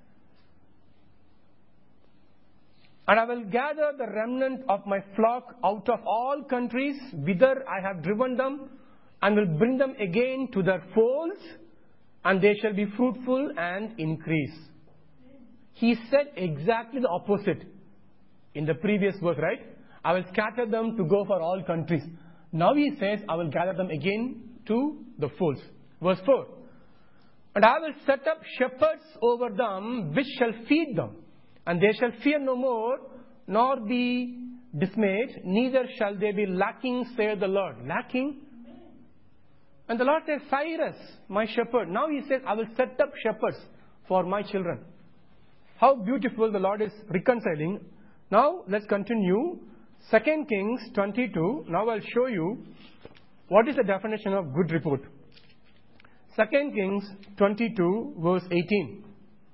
And I will gather the remnant of my flock out of all countries whither I have driven them, and will bring them again to their folds, and they shall be fruitful and increase. He said exactly the opposite in the previous verse, right? I will scatter them to go for all countries. Now he says, I will gather them again to the folds. Verse 4. And I will set up shepherds over them, which shall feed them. And they shall fear no more, nor be dismayed, neither shall they be lacking, saith the Lord. Lacking? And the Lord says, Cyrus, my shepherd. Now he says, I will set up shepherds for my children. How beautiful the Lord is reconciling. Now let's continue. 2 Kings 22. Now I'll show you what is the definition of good report. 2 Kings 22 verse 18.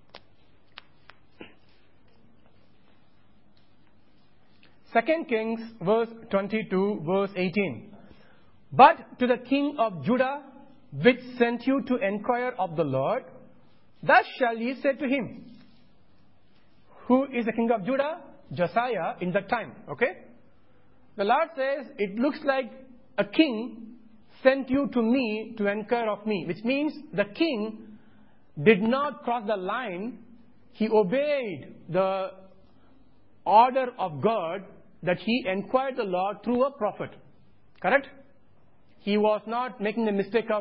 2 Kings verse 22 verse 18. But to the king of Judah, which sent you to inquire of the Lord, thus shall ye say to him. Who is the king of Judah? Josiah in that time. Okay? The Lord says, it looks like a king sent you to me to inquire of me. Which means the king did not cross the line. He obeyed the order of God that he inquired the Lord through a prophet. Correct? He was not making the mistake of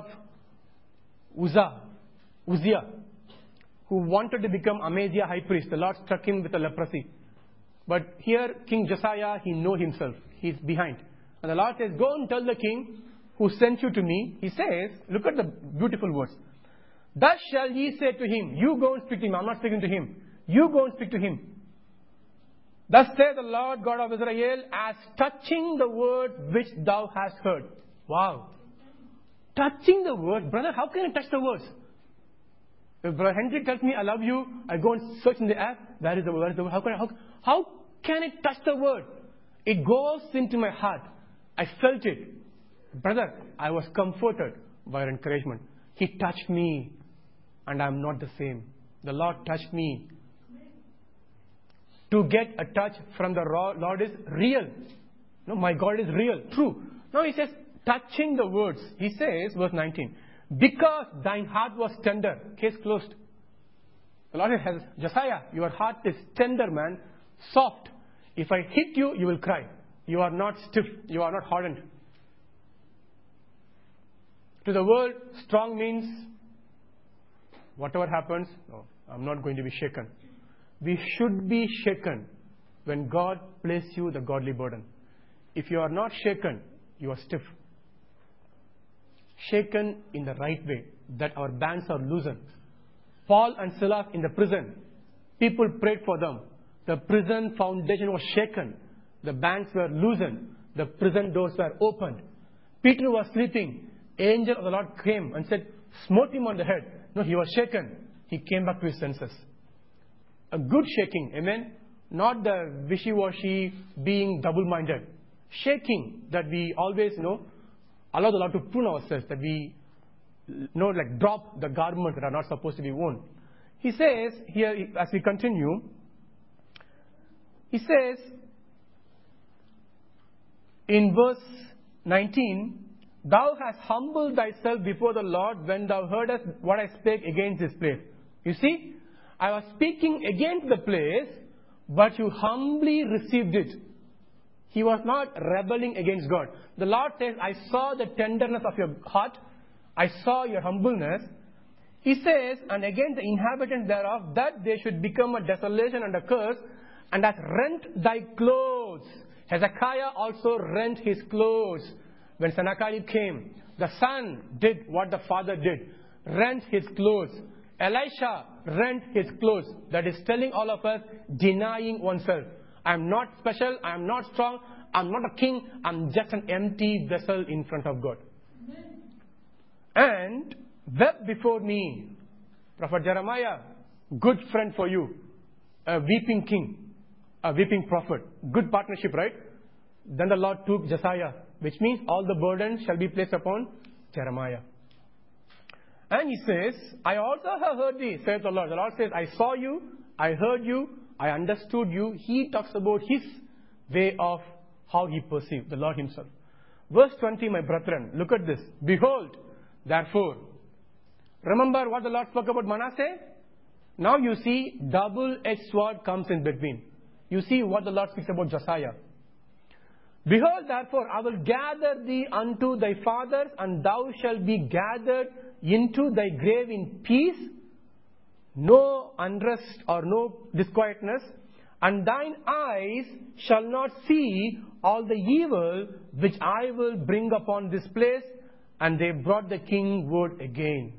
Uzziah, who wanted to become Amaziah high priest. The Lord struck him with a leprosy. But here, King Josiah, he knows himself. He's behind. And And the Lord says, go and tell the king who sent you to me. He says, look at the beautiful words. Thus shall ye say to him, you go and speak to him. I'm not speaking to him. You go and speak to him. Thus saith the Lord God of Israel, as touching the word which thou hast heard. Wow. Touching the word. Brother, how can I touch the words? If Brother Henry tells me I love you, I go and search in the app. Where is the word? Where is the word? How can I touch the word? It goes into my heart. I felt it. Brother, I was comforted by your encouragement. He touched me and I am not the same. The Lord touched me. To get a touch from the Lord is real. No, my God is real, true. Now he says, touching the words. He says, verse 19, because thine heart was tender. Case closed. The Lord says, Josiah, your heart is tender, man. Soft. If I hit you, you will cry. You are not stiff. You are not hardened. To the world, strong means whatever happens, no, I'm not going to be shaken. We should be shaken when God places you the godly burden. If you are not shaken, you are stiff. Shaken in the right way, that our bands are loosened. Paul and Silas in the prison, people prayed for them. The prison foundation was shaken. The bands were loosened. The prison doors were opened. Peter was sleeping. Angel of the Lord came and said, smote him on the head. No, he was shaken. He came back to his senses. A good shaking, amen? Not the wishy-washy, being double-minded. Shaking that we always, allow the Lord to prune ourselves, that we, drop the garments that are not supposed to be worn. He says, here, as we continue, he says, in verse 19, thou hast humbled thyself before the Lord when thou heardest what I spake against this place. You see, I was speaking against the place, but you humbly received it. He was not rebelling against God. The Lord says, I saw the tenderness of your heart. I saw your humbleness. He says, and against the inhabitants thereof, that they should become a desolation and a curse, and hath rent thy clothes. Hezekiah also rent his clothes. When Sennacherib came, the son did what the father did. Rent his clothes. Elisha rent his clothes. That is telling all of us, denying oneself. I am not special. I am not strong. I am not a king. I am just an empty vessel in front of God. Amen. And wept before me. Prophet Jeremiah, good friend for you. A weeping king. A weeping prophet. Good partnership, right? Then the Lord took Josiah, which means all the burdens shall be placed upon Jeremiah. And he says, I also have heard thee, saith the Lord. The Lord says, I saw you, I heard you, I understood you. He talks about his way of how he perceived, the Lord himself. Verse 20, my brethren, look at this. Behold, therefore, remember what the Lord spoke about Manasseh? Now you see, double-edged sword comes in between. You see what the Lord speaks about Josiah. Behold, therefore, I will gather thee unto thy fathers, and thou shalt be gathered into thy grave in peace, no unrest or no disquietness, and thine eyes shall not see all the evil which I will bring upon this place. And they brought the king word again.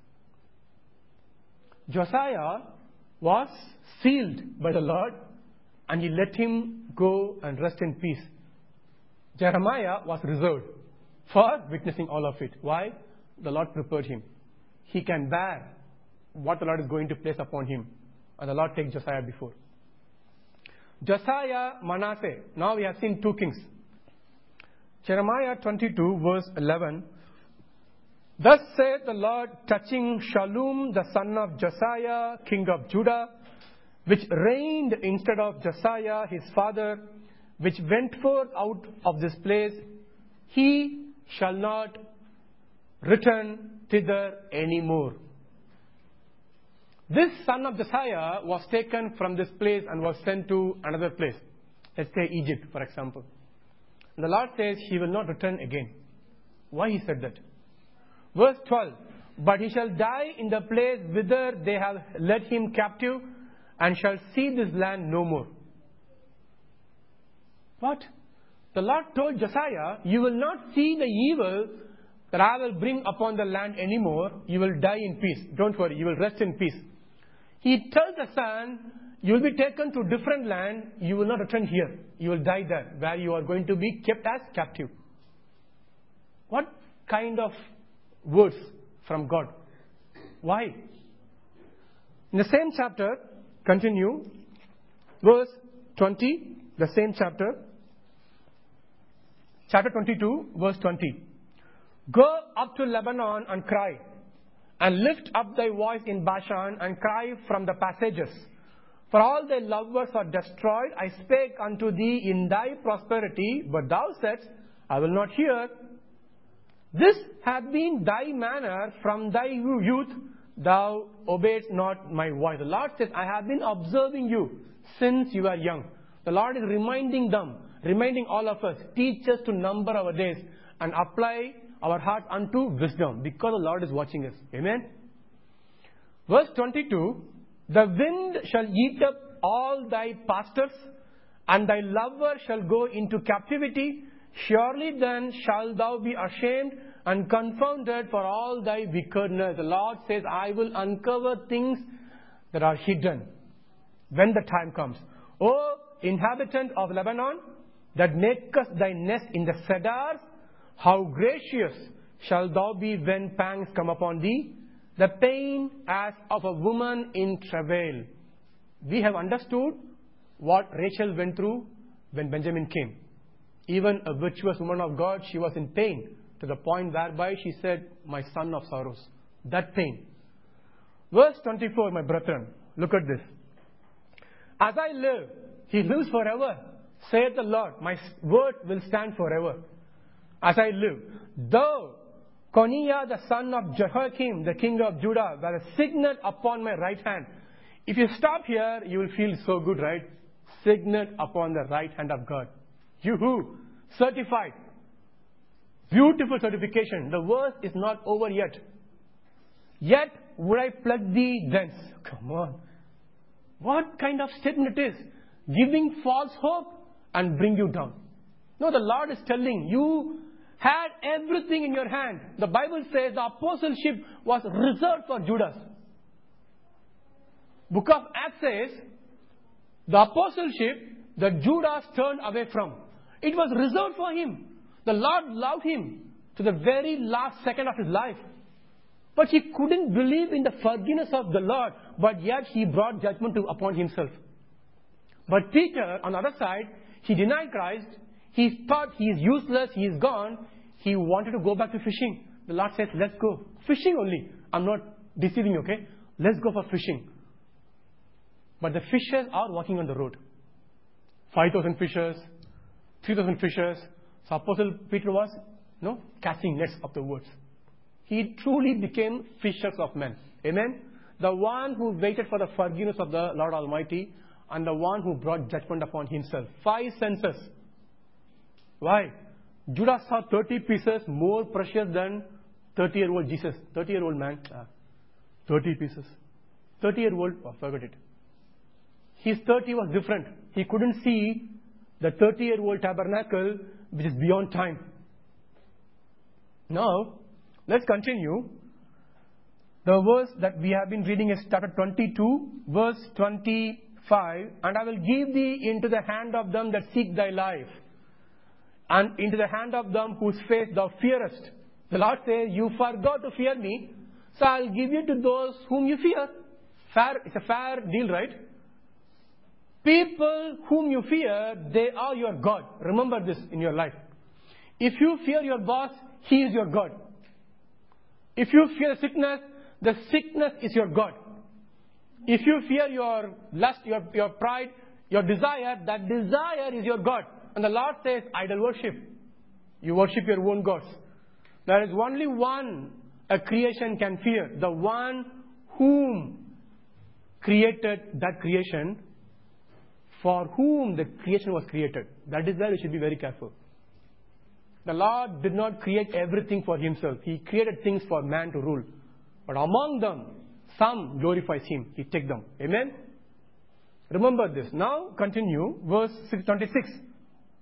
Josiah was sealed by the Lord, and he let him go and rest in peace. Jeremiah was reserved for witnessing all of it. Why? The Lord prepared him. He can bear what the Lord is going to place upon him. And the Lord takes Josiah before. Josiah, Manasseh. Now we have seen two kings. Jeremiah 22 verse 11. Thus saith the Lord, touching Shallum, the son of Josiah, king of Judah, which reigned instead of Josiah his father, which went forth out of this place, he shall not return thither any more. This son of Josiah was taken from this place and was sent to another place. Let's say Egypt, for example. And the Lord says he will not return again. Why he said that? Verse 12. But he shall die in the place whither they have led him captive, and shall see this land no more. What? the Lord told Josiah, you will not see the evil that I will bring upon the land anymore. You will die in peace. Don't worry, you will rest in peace. He tells the son, you will be taken to different land. You will not return here. You will die there, where you are going to be kept as captive. What kind of words from God? Why? In the same chapter, continue, verse 20, the same chapter, chapter 22, verse 20. Go up to Lebanon and cry, and lift up thy voice in Bashan, and cry from the passages. For all thy lovers are destroyed. I spake unto thee in thy prosperity, but thou saidst, I will not hear. This hath been thy manner from thy youth. Thou obeyedst not my voice. The Lord says, I have been observing you since you were young. The Lord is reminding them, reminding all of us, teach us to number our days and apply our heart unto wisdom, because the Lord is watching us. Amen. Verse 22, the wind shall eat up all thy pastors, and thy lover shall go into captivity. Surely then shalt thou be ashamed and confounded for all thy wickedness. The Lord says, I will uncover things that are hidden when the time comes. O inhabitant of Lebanon, that makest thy nest in the cedars, how gracious shalt thou be when pangs come upon thee, the pain as of a woman in travail. We have understood what Rachel went through when Benjamin came. Even a virtuous woman of God, she was in pain to the point whereby she said, my son of sorrows. That pain. Verse 24, my brethren, look at this. As I live, he lives forever, saith the Lord. My word will stand forever. As I live, though Coniah the son of Jehoiakim, the king of Judah, were a signet upon my right hand. If you stop here, you will feel so good, right? Signet upon the right hand of God. You who? Certified. Beautiful certification. The verse is not over yet. Yet would I pluck thee thence. Come on. What kind of statement it is? Giving false hope and bring you down. No, the Lord is telling you had everything in your hand. The Bible says the apostleship was reserved for Judas. Book of Acts says the apostleship that Judas turned away from. It was reserved for him. The Lord loved him to the very last second of his life. But he couldn't believe in the forgiveness of the Lord, but yet he brought judgment upon himself. But Peter, on the other side, he denied Christ. He thought he is useless, he is gone. He wanted to go back to fishing. The Lord says, let's go. Fishing only. I'm not deceiving you, okay? Let's go for fishing. But the fishers are walking on the road. 5,000 fishers, 3,000 fishers. So Apostle Peter was, casting nets afterwards. He truly became fishers of men. Amen? The one who waited for the forgiveness of the Lord Almighty, and the one who brought judgment upon himself. 5 senses. Why? Judas saw 30 pieces more precious than 30-year-old Jesus. 30-year-old man. 30 pieces. 30-year-old, forget it. His 30 was different. He couldn't see the 30-year-old tabernacle, which is beyond time. Now, let's continue. The verse that we have been reading is chapter 22, verse 25. And I will give thee into the hand of them that seek thy life, and into the hand of them whose face thou fearest. The Lord says, you forgot to fear me, so I'll give you to those whom you fear. Fair, it's a fair deal, right? People whom you fear, they are your God. Remember this in your life. If you fear your boss, he is your God. If you fear sickness, the sickness is your God. If you fear your lust, your pride, your desire, that desire is your God. And the Lord says, idol worship. You worship your own gods. There is only one a creation can fear. The one whom created that creation, for whom the creation was created. That is where we should be very careful. The Lord did not create everything for himself. He created things for man to rule. But among them, some glorifies him. He takes them. Amen? Remember this. Now continue. Verse 26.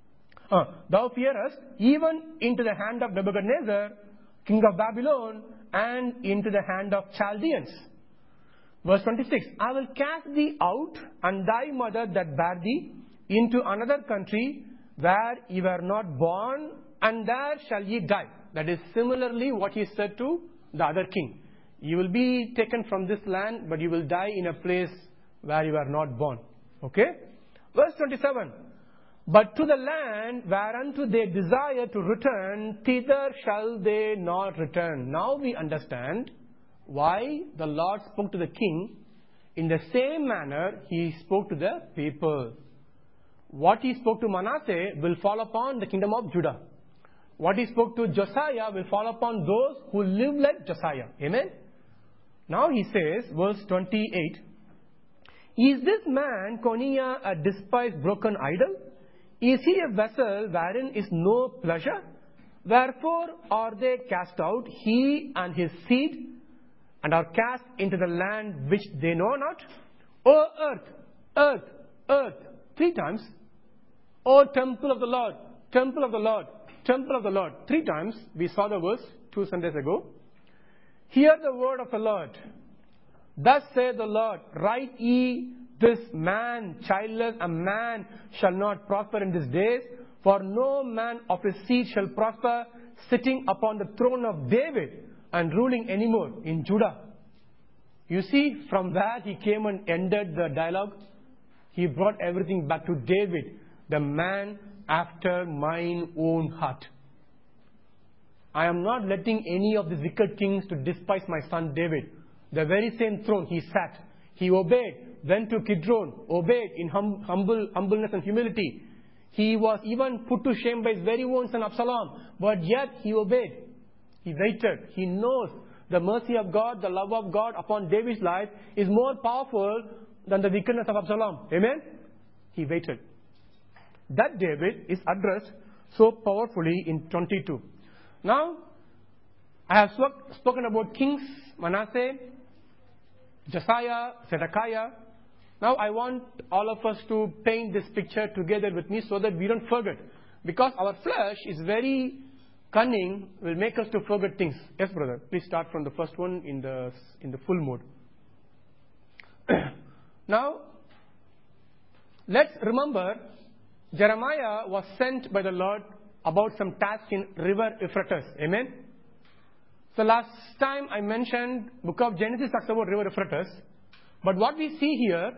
Thou fearest even into the hand of Nebuchadnezzar, king of Babylon, and into the hand of Chaldeans. Verse 26, I will cast thee out, and thy mother that bare thee, into another country where ye were not born, and there shall ye die. That is similarly what he said to the other king. You will be taken from this land, but you will die in a place where you are not born. Okay? Verse 27, but to the land whereunto they desire to return, thither shall they not return. Now we understand why the Lord spoke to the king in the same manner he spoke to the people. What he spoke to Manasseh will fall upon the kingdom of Judah. What he spoke to Josiah will fall upon those who live like Josiah. Amen? Now he says, verse 28, is this man Coniah a despised broken idol? Is he a vessel wherein is no pleasure? Wherefore are they cast out, he and his seed, and are cast into the land which they know not? O earth, earth, earth, 3 times. O temple of the Lord, temple of the Lord, temple of the Lord. 3 times. We saw the verse 2 Sundays ago. Hear the word of the Lord. Thus saith the Lord, write ye this man childless, a man shall not prosper in these days, for no man of his seed shall prosper, sitting upon the throne of David and ruling anymore in Judah. You see, from where he came and ended the dialogue, he brought everything back to David, the man after mine own heart. I am not letting any of these wicked kings to despise my son David. The very same throne he sat. He obeyed, went to Kidron, obeyed in humbleness and humility. He was even put to shame by his very own son Absalom, but yet he obeyed. He waited. He knows the mercy of God, the love of God upon David's life is more powerful than the wickedness of Absalom. Amen? He waited. That David is addressed so powerfully in 22. Now, I have spoken about kings, Manasseh, Josiah, Zedekiah. Now I want all of us to paint this picture together with me so that we don't forget. Because our flesh is very cunning, will make us to forget things. Yes, brother. Please start from the first one in the full mode. Now, let's remember, Jeremiah was sent by the Lord about some task in river Euphrates. Amen? So last time I mentioned book of Genesis talks about river Euphrates. But what we see here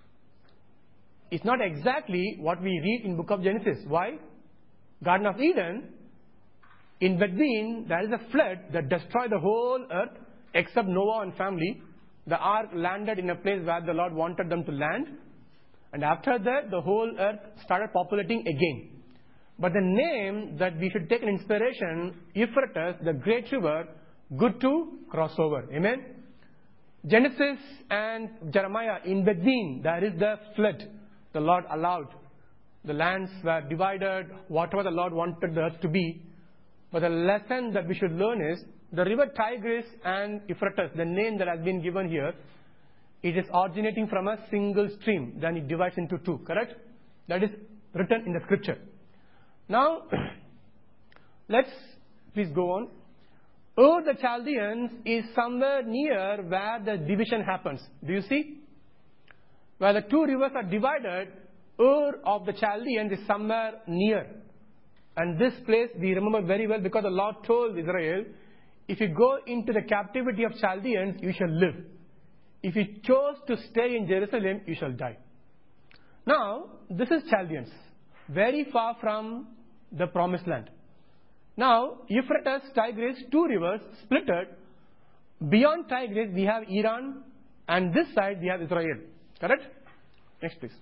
is not exactly what we read in book of Genesis. Why? Garden of Eden, in between there is a flood that destroyed the whole earth except Noah and family. The ark landed in a place where the Lord wanted them to land. And after that, the whole earth started populating again. But the name that we should take an inspiration, Euphrates, the great river, good to cross over. Amen? Genesis and Jeremiah, in between, there is the flood the Lord allowed. The lands were divided, whatever the Lord wanted the earth to be. But the lesson that we should learn is, the river Tigris and Euphrates, the name that has been given here, it is originating from a single stream. Then it divides into 2, correct? That is written in the scripture. Now, let's please go on. Ur the Chaldeans is somewhere near where the division happens. Do you see? Where the 2 rivers are divided, Ur of the Chaldeans is somewhere near. And this place we remember very well because the Lord told Israel, if you go into the captivity of Chaldeans, you shall live. If you chose to stay in Jerusalem, you shall die. Now, this is Chaldeans, very far from the promised land. Now, Euphrates, Tigris, 2 rivers splitted. Beyond Tigris, we have Iran, and this side we have Israel. Correct? Next, please.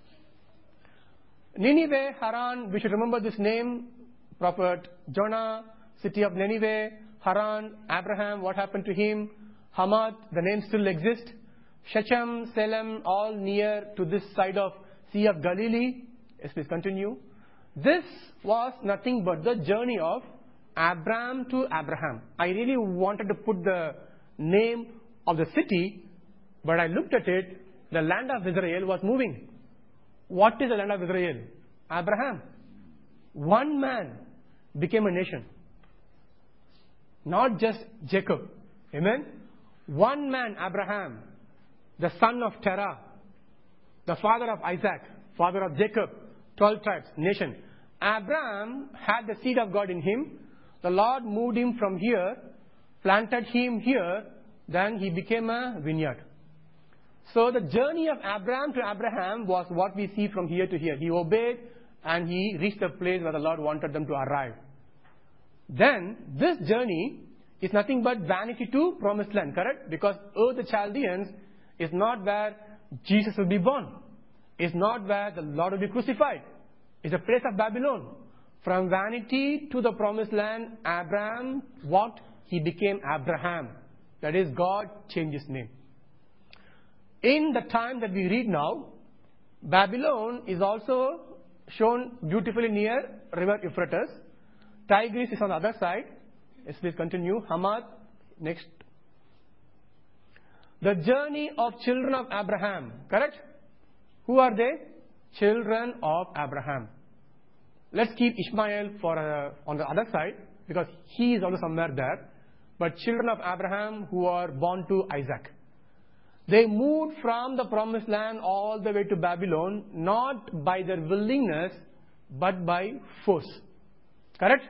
Nineveh, Haran, we should remember this name. Prophet Jonah, city of Nineveh, Haran, Abraham, what happened to him? Hamath, the name still exists. Shechem, Salem, all near to this side of Sea of Galilee. Yes, please continue. This was nothing but the journey of Abraham to Abraham. I really wanted to put the name of the city, but I looked at it, the land of Israel was moving. What is the land of Israel? Abraham. one man became a nation. Not just Jacob. Amen? One man, Abraham, the son of Terah, the father of Isaac, father of Jacob, 12 tribes, nation. Abraham had the seed of God in him. The Lord moved him from here, planted him here, then he became a vineyard. So the journey of Abraham to Abraham was what we see from here to here. He obeyed and he reached the place where the Lord wanted them to arrive. Then this journey is nothing but vanity to promised land, correct? Because Ur the Chaldeans is not where Jesus will be born. It's not where the Lord will be crucified. It's a place of Babylon. From vanity to the promised land, Abraham walked, he became Abraham. That is, God changed his name. In the time that we read now, Babylon is also shown beautifully near river Euphrates. Tigris is on the other side. Yes, please continue. Hamath, next. The journey of children of Abraham, correct? Who are they? Children of Abraham. Let's keep Ishmael on the other side, because he is also somewhere there. But children of Abraham who are born to Isaac. They moved from the promised land all the way to Babylon, not by their willingness, but by force. Correct?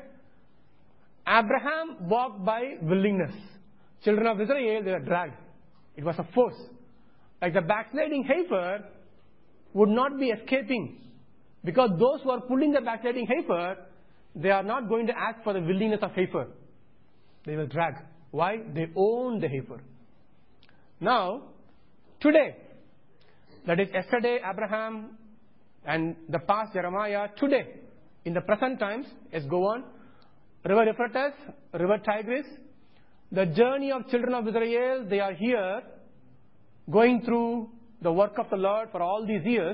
Abraham walked by willingness. Children of Israel, they were dragged. It was a force. Like the backsliding heifer would not be escaping. Because those who are pulling the backsliding heifer, they are not going to ask for the willingness of heifer. They will drag. Why? They own the heifer. Now, today, that is yesterday Abraham and the past Jeremiah, today, in the present times, let's go on. River Euphrates, river Tigris, the journey of children of Israel, they are here, going through the work of the Lord for all these years,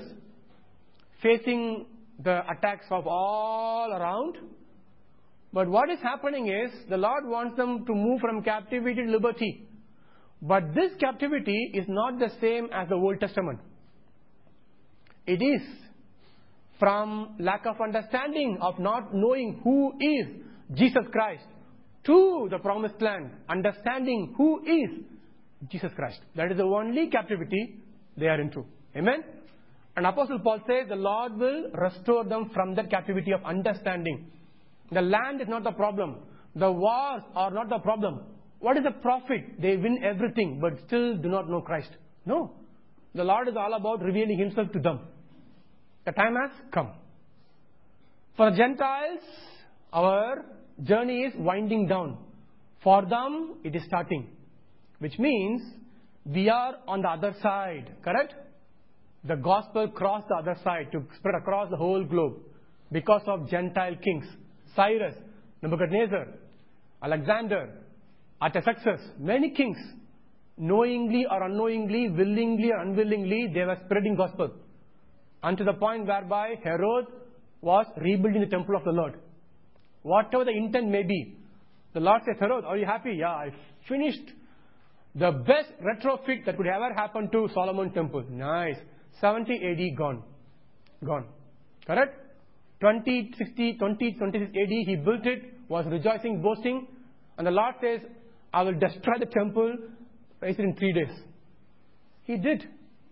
facing the attacks of all around. But what is happening is, the Lord wants them to move from captivity to liberty. But this captivity is not the same as the Old Testament. It is from lack of understanding, of not knowing who is Jesus Christ, to the promised land, understanding who is Jesus Christ. That is the only captivity they are into. Amen? And Apostle Paul says the Lord will restore them from that captivity of understanding. The land is not the problem. The wars are not the problem. What is the profit? They win everything but still do not know Christ. No. The Lord is all about revealing Himself to them. The time has come. For the Gentiles, our journey is winding down. For them, it is starting. Which means, we are on the other side. Correct? The gospel crossed the other side to spread across the whole globe. Because of Gentile kings. Cyrus, Nebuchadnezzar, Alexander, Artaxerxes, many kings, knowingly or unknowingly, willingly or unwillingly, they were spreading gospel. Unto the point whereby Herod was rebuilding the temple of the Lord. Whatever the intent may be. The Lord says, Herod, are you happy? Yeah, I finished the best retrofit that could ever happen to Solomon temple. Nice. 70 AD gone. Gone. Correct? 26 AD he built it, was rejoicing, boasting. And the Lord says, I will destroy the temple, raise it in 3 days. He did.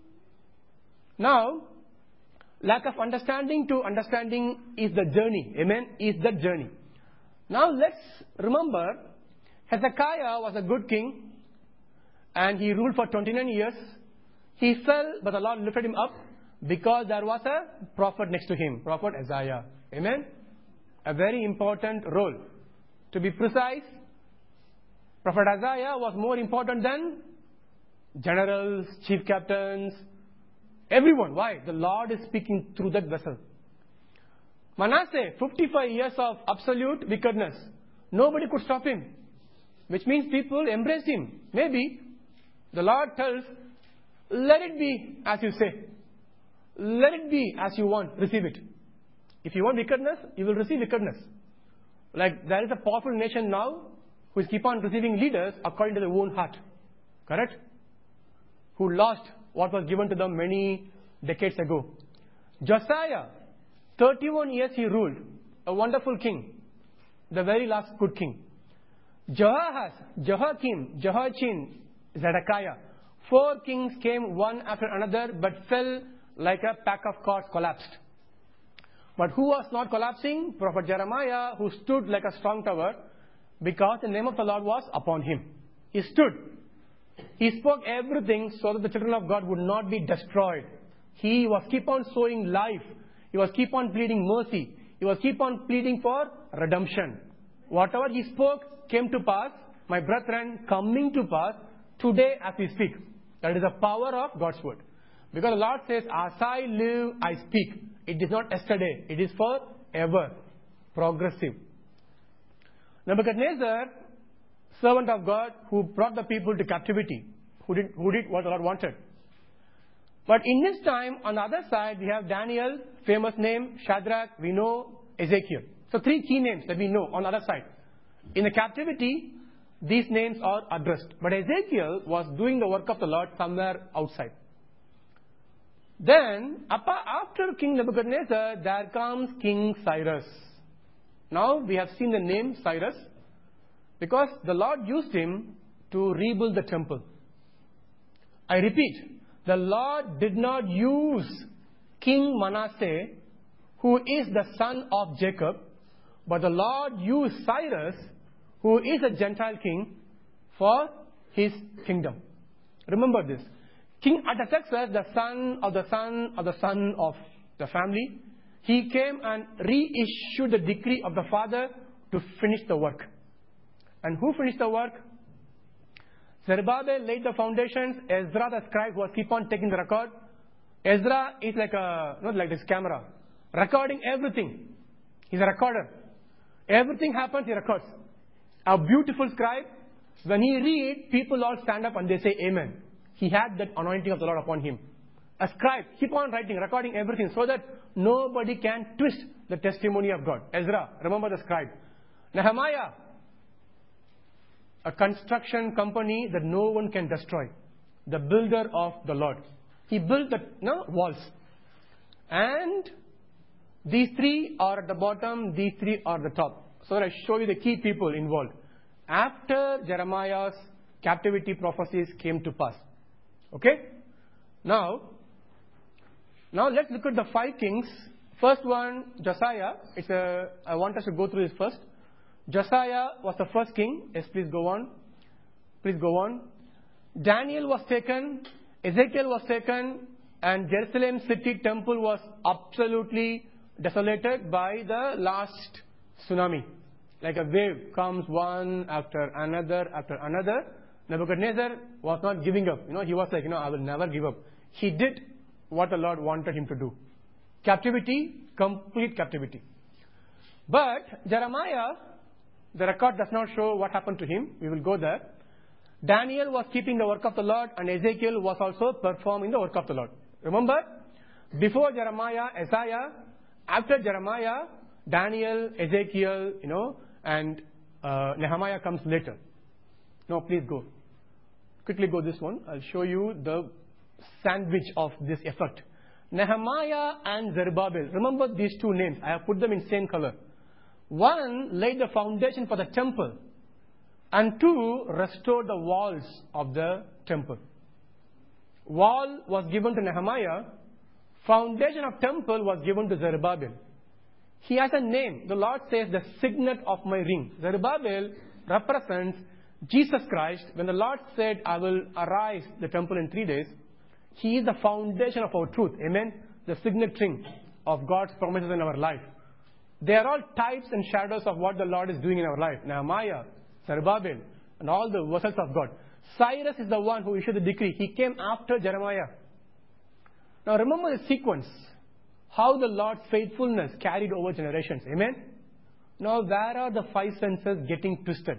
Now, lack of understanding to understanding is the journey. Amen? Is the journey. Now let's remember, Hezekiah was a good king and he ruled for 29 years. He fell, but the Lord lifted him up because there was a prophet next to him, Prophet Isaiah. Amen? A very important role. To be precise, Prophet Isaiah was more important than generals, chief captains, everyone. Why? The Lord is speaking through that vessel. Manasseh, 55 years of absolute wickedness. Nobody could stop him. Which means people embraced him. Maybe the Lord tells, let it be as you say. Let it be as you want. Receive it. If you want wickedness, you will receive wickedness. Like there is a powerful nation now who is keep on receiving leaders according to their own heart. Correct? Who lost what was given to them many decades ago. Josiah, 31 years he ruled. a wonderful king, the very last good king. Jehoahaz, Jehoiakim, Jehoiachin, Zedekiah. 4 kings came one after another, but fell like a pack of cards, collapsed. But who was not collapsing? Prophet Jeremiah, who stood like a strong tower, because the name of the Lord was upon him. He stood. He spoke everything so that the children of God would not be destroyed. He was keep on sowing life. He was keep on pleading mercy. He was keep on pleading for redemption. Whatever he spoke came to pass, my brethren, coming to pass today as we speak. That is the power of God's word. Because the Lord says, as I live, I speak. It is not yesterday. It is forever. Progressive. Nebuchadnezzar, servant of God, who brought the people to captivity, who did what the Lord wanted. But in this time, on the other side, we have Daniel, famous name, Shadrach, we know Ezekiel. So 3 key names that we know on the other side. In the captivity, these names are addressed. But Ezekiel was doing the work of the Lord somewhere outside. Then, after King Nebuchadnezzar, there comes King Cyrus. Now, we have seen the name Cyrus because the Lord used him to rebuild the temple. I repeat, the Lord did not use King Manasseh, who is the son of Jacob, but the Lord used Cyrus, who is a Gentile king, for his kingdom. Remember this. King Artaxerxes, the son of the son of the son of the family, he came and reissued the decree of the father to finish the work. And who finished the work? Zerubbabel laid the foundations. Ezra the scribe was keep on taking the record. Ezra is like not like this camera, recording everything. He's a recorder. Everything happens, he records. A beautiful scribe. When he reads, people all stand up and they say amen. He had that anointing of the Lord upon him. A scribe, keep on writing, recording everything so that nobody can twist the testimony of God. Ezra, remember the scribe. Nehemiah, a construction company that no one can destroy. The builder of the Lord. He built the walls. And these 3 are at the bottom, these 3 are at the top. So that I show you the key people involved. After Jeremiah's captivity prophecies came to pass. Okay? Now let's look at the 5 kings. First one, Josiah. I want us to go through this first. Josiah was the first king. Yes, please go on. Please go on. Daniel was taken. Ezekiel was taken. And Jerusalem city temple was absolutely desolated by the last tsunami. Like a wave comes one after another after another. Nebuchadnezzar was not giving up. He was like, I will never give up. He did what the Lord wanted him to do. Captivity, complete captivity. But Jeremiah, the record does not show what happened to him. We will go there. Daniel was keeping the work of the Lord, and Ezekiel was also performing the work of the Lord. Remember? Before Jeremiah, Isaiah. After Jeremiah, Daniel, Ezekiel, and Nehemiah comes later. No, please go. Quickly go this one. I'll show you the sandwich of this effect. Nehemiah and Zerubbabel. Remember these 2 names. I have put them in same color. 1 laid the foundation for the temple. And 2 restored the walls of the temple. Wall was given to Nehemiah. Foundation of temple was given to Zerubbabel. He has a name. The Lord says, the signet of my ring. Zerubbabel represents Jesus Christ. When the Lord said, I will arise the temple in 3 days, He is the foundation of our truth. Amen? The signet ring of God's promises in our life. They are all types and shadows of what the Lord is doing in our life. Nehemiah, Zerubbabel, and all the vessels of God. Cyrus is the one who issued the decree. He came after Jeremiah. Now remember the sequence. How the Lord's faithfulness carried over generations. Amen? Now where are the 5 senses getting twisted?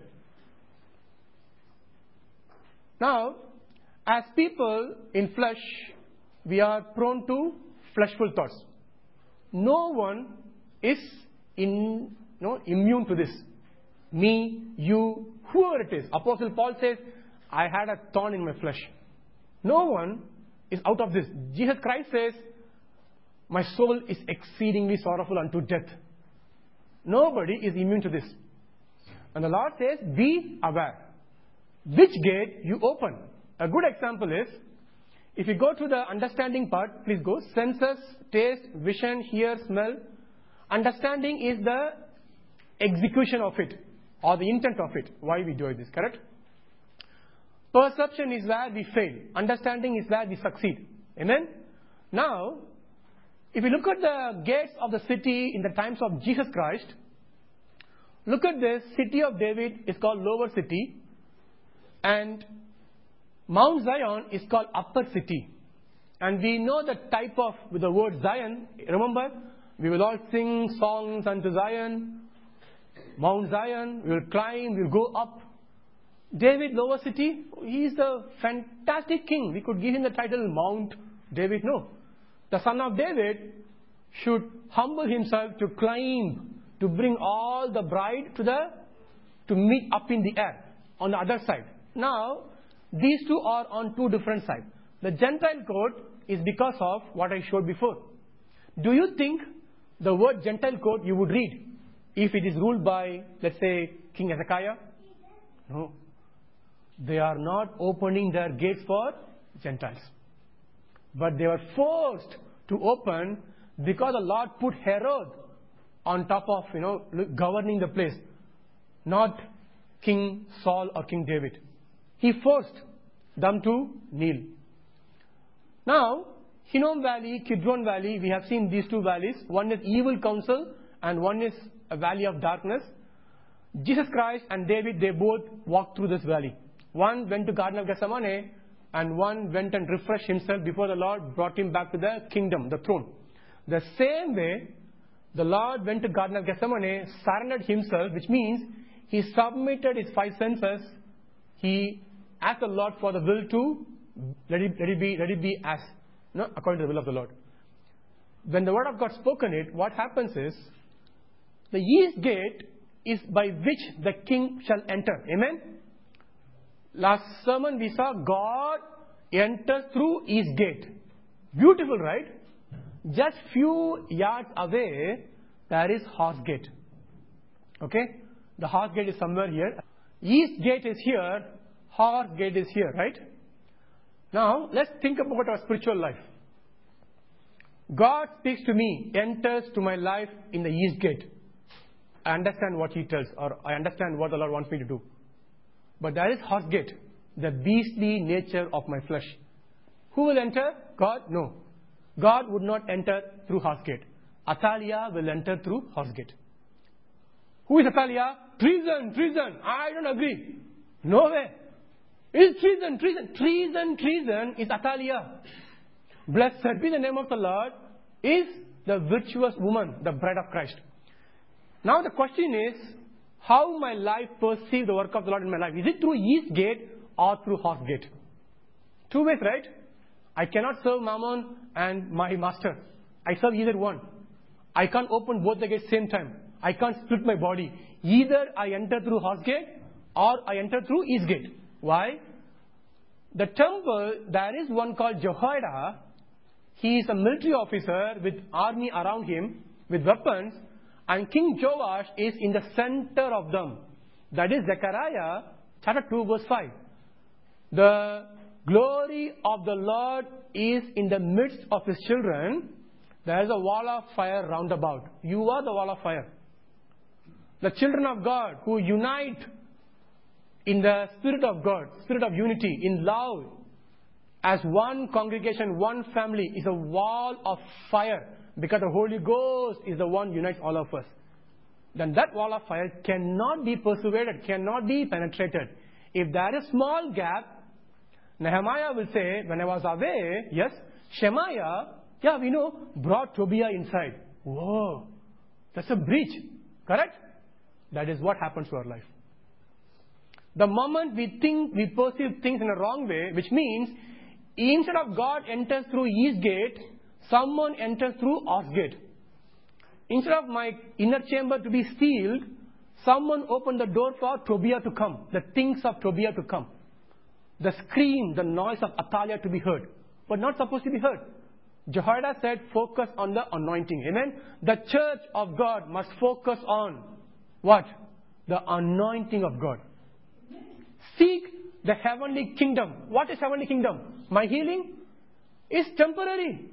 Now, as people in flesh, we are prone to fleshful thoughts. No one is immune to this. Me, you, whoever it is. Apostle Paul says, I had a thorn in my flesh. No one is out of this. Jesus Christ says, my soul is exceedingly sorrowful unto death. Nobody is immune to this. And the Lord says, be aware. Which gate you open? A good example is, if you go to the understanding part, please go. Senses, taste, vision, hear, smell. Understanding is the execution of it, or the intent of it. Why we do this, correct? Perception is where we fail. Understanding is where we succeed. Amen? Now, if you look at the gates of the city in the times of Jesus Christ, look at this. City of David is called Lower City. And Mount Zion is called Upper City. And we know the type of, with the word Zion, remember, we will all sing songs unto Zion. Mount Zion, we will climb, we will go up. David, Lower City, he is a fantastic king. We could give him the title Mount David. No. The son of David should humble himself to climb, to bring all the bride to meet up in the air, on the other side. Now, these two are on two different sides. The Gentile court is because of what I showed before. Do you think the word Gentile court you would read if it is ruled by, let's say, King Hezekiah? No. They are not opening their gates for Gentiles. But they were forced to open because the Lord put Herod on top of, governing the place. Not King Saul or King David. He forced them to kneel. Now, Hinnom Valley, Kidron Valley, we have seen these two valleys. One is evil counsel and one is a valley of darkness. Jesus Christ and David, they both walked through this valley. One went to Garden of Gethsemane and one went and refreshed himself before the Lord brought him back to the kingdom, the throne. The same way, the Lord went to Garden of Gethsemane, surrendered himself, which means he submitted his five senses. He asked the Lord for the will to let it be as according to the will of the Lord. When the word of God spoken it, what happens is the east gate is by which the king shall enter. Amen. Last sermon we saw God enters through east gate. Beautiful, right? Just few yards away there is horse gate. Okay? The horse gate is somewhere here. East gate is here. Horse gate is here, right? Now, let's think about our spiritual life. God speaks to me, enters to my life in the east gate. I understand what He tells, or I understand what the Lord wants me to do. But there is horse gate, the beastly nature of my flesh. Who will enter? God? No. God would not enter through horse gate. Athaliah will enter through horse gate. Who is Athaliah? Treason. I don't agree. No way. It's treason is Athaliah. Blessed be the name of the Lord is the virtuous woman, the bride of Christ. Now the question is, how my life perceive the work of the Lord in my life? Is it through east gate or through horse gate? Two ways, right? I cannot serve Mammon and my master. I serve either one. I can't open both the gates same time. I can't split my body. Either I enter through horse gate or I enter through east gate. Why? The temple, there is one called Jehoiada. He is a military officer with army around him, with weapons. And King Joash is in the center of them. That is Zechariah chapter 2 verse 5. The glory of the Lord is in the midst of His children. There is a wall of fire round about. You are the wall of fire. The children of God who unite in the Spirit of God, Spirit of unity, in love, as one congregation, one family, is a wall of fire. Because the Holy Ghost is the one who unites all of us. Then that wall of fire cannot be persuaded, cannot be penetrated. If there is small gap, Nehemiah will say, when I was away, yes, Shemaiah, we know, brought Tobiah inside. Whoa, that's a breach. Correct? That is what happens to our life. The moment we think, we perceive things in a wrong way, which means, instead of God enters through east gate, someone enters through horse gate. Instead of my inner chamber to be sealed, someone opened the door for Tobiah to come. The things of Tobiah to come. The scream, the noise of Athaliah to be heard. But not supposed to be heard. Jehoiada said, focus on the anointing. Amen? The church of God must focus on what? The anointing of God. Seek the heavenly kingdom. What is heavenly kingdom? My healing is temporary.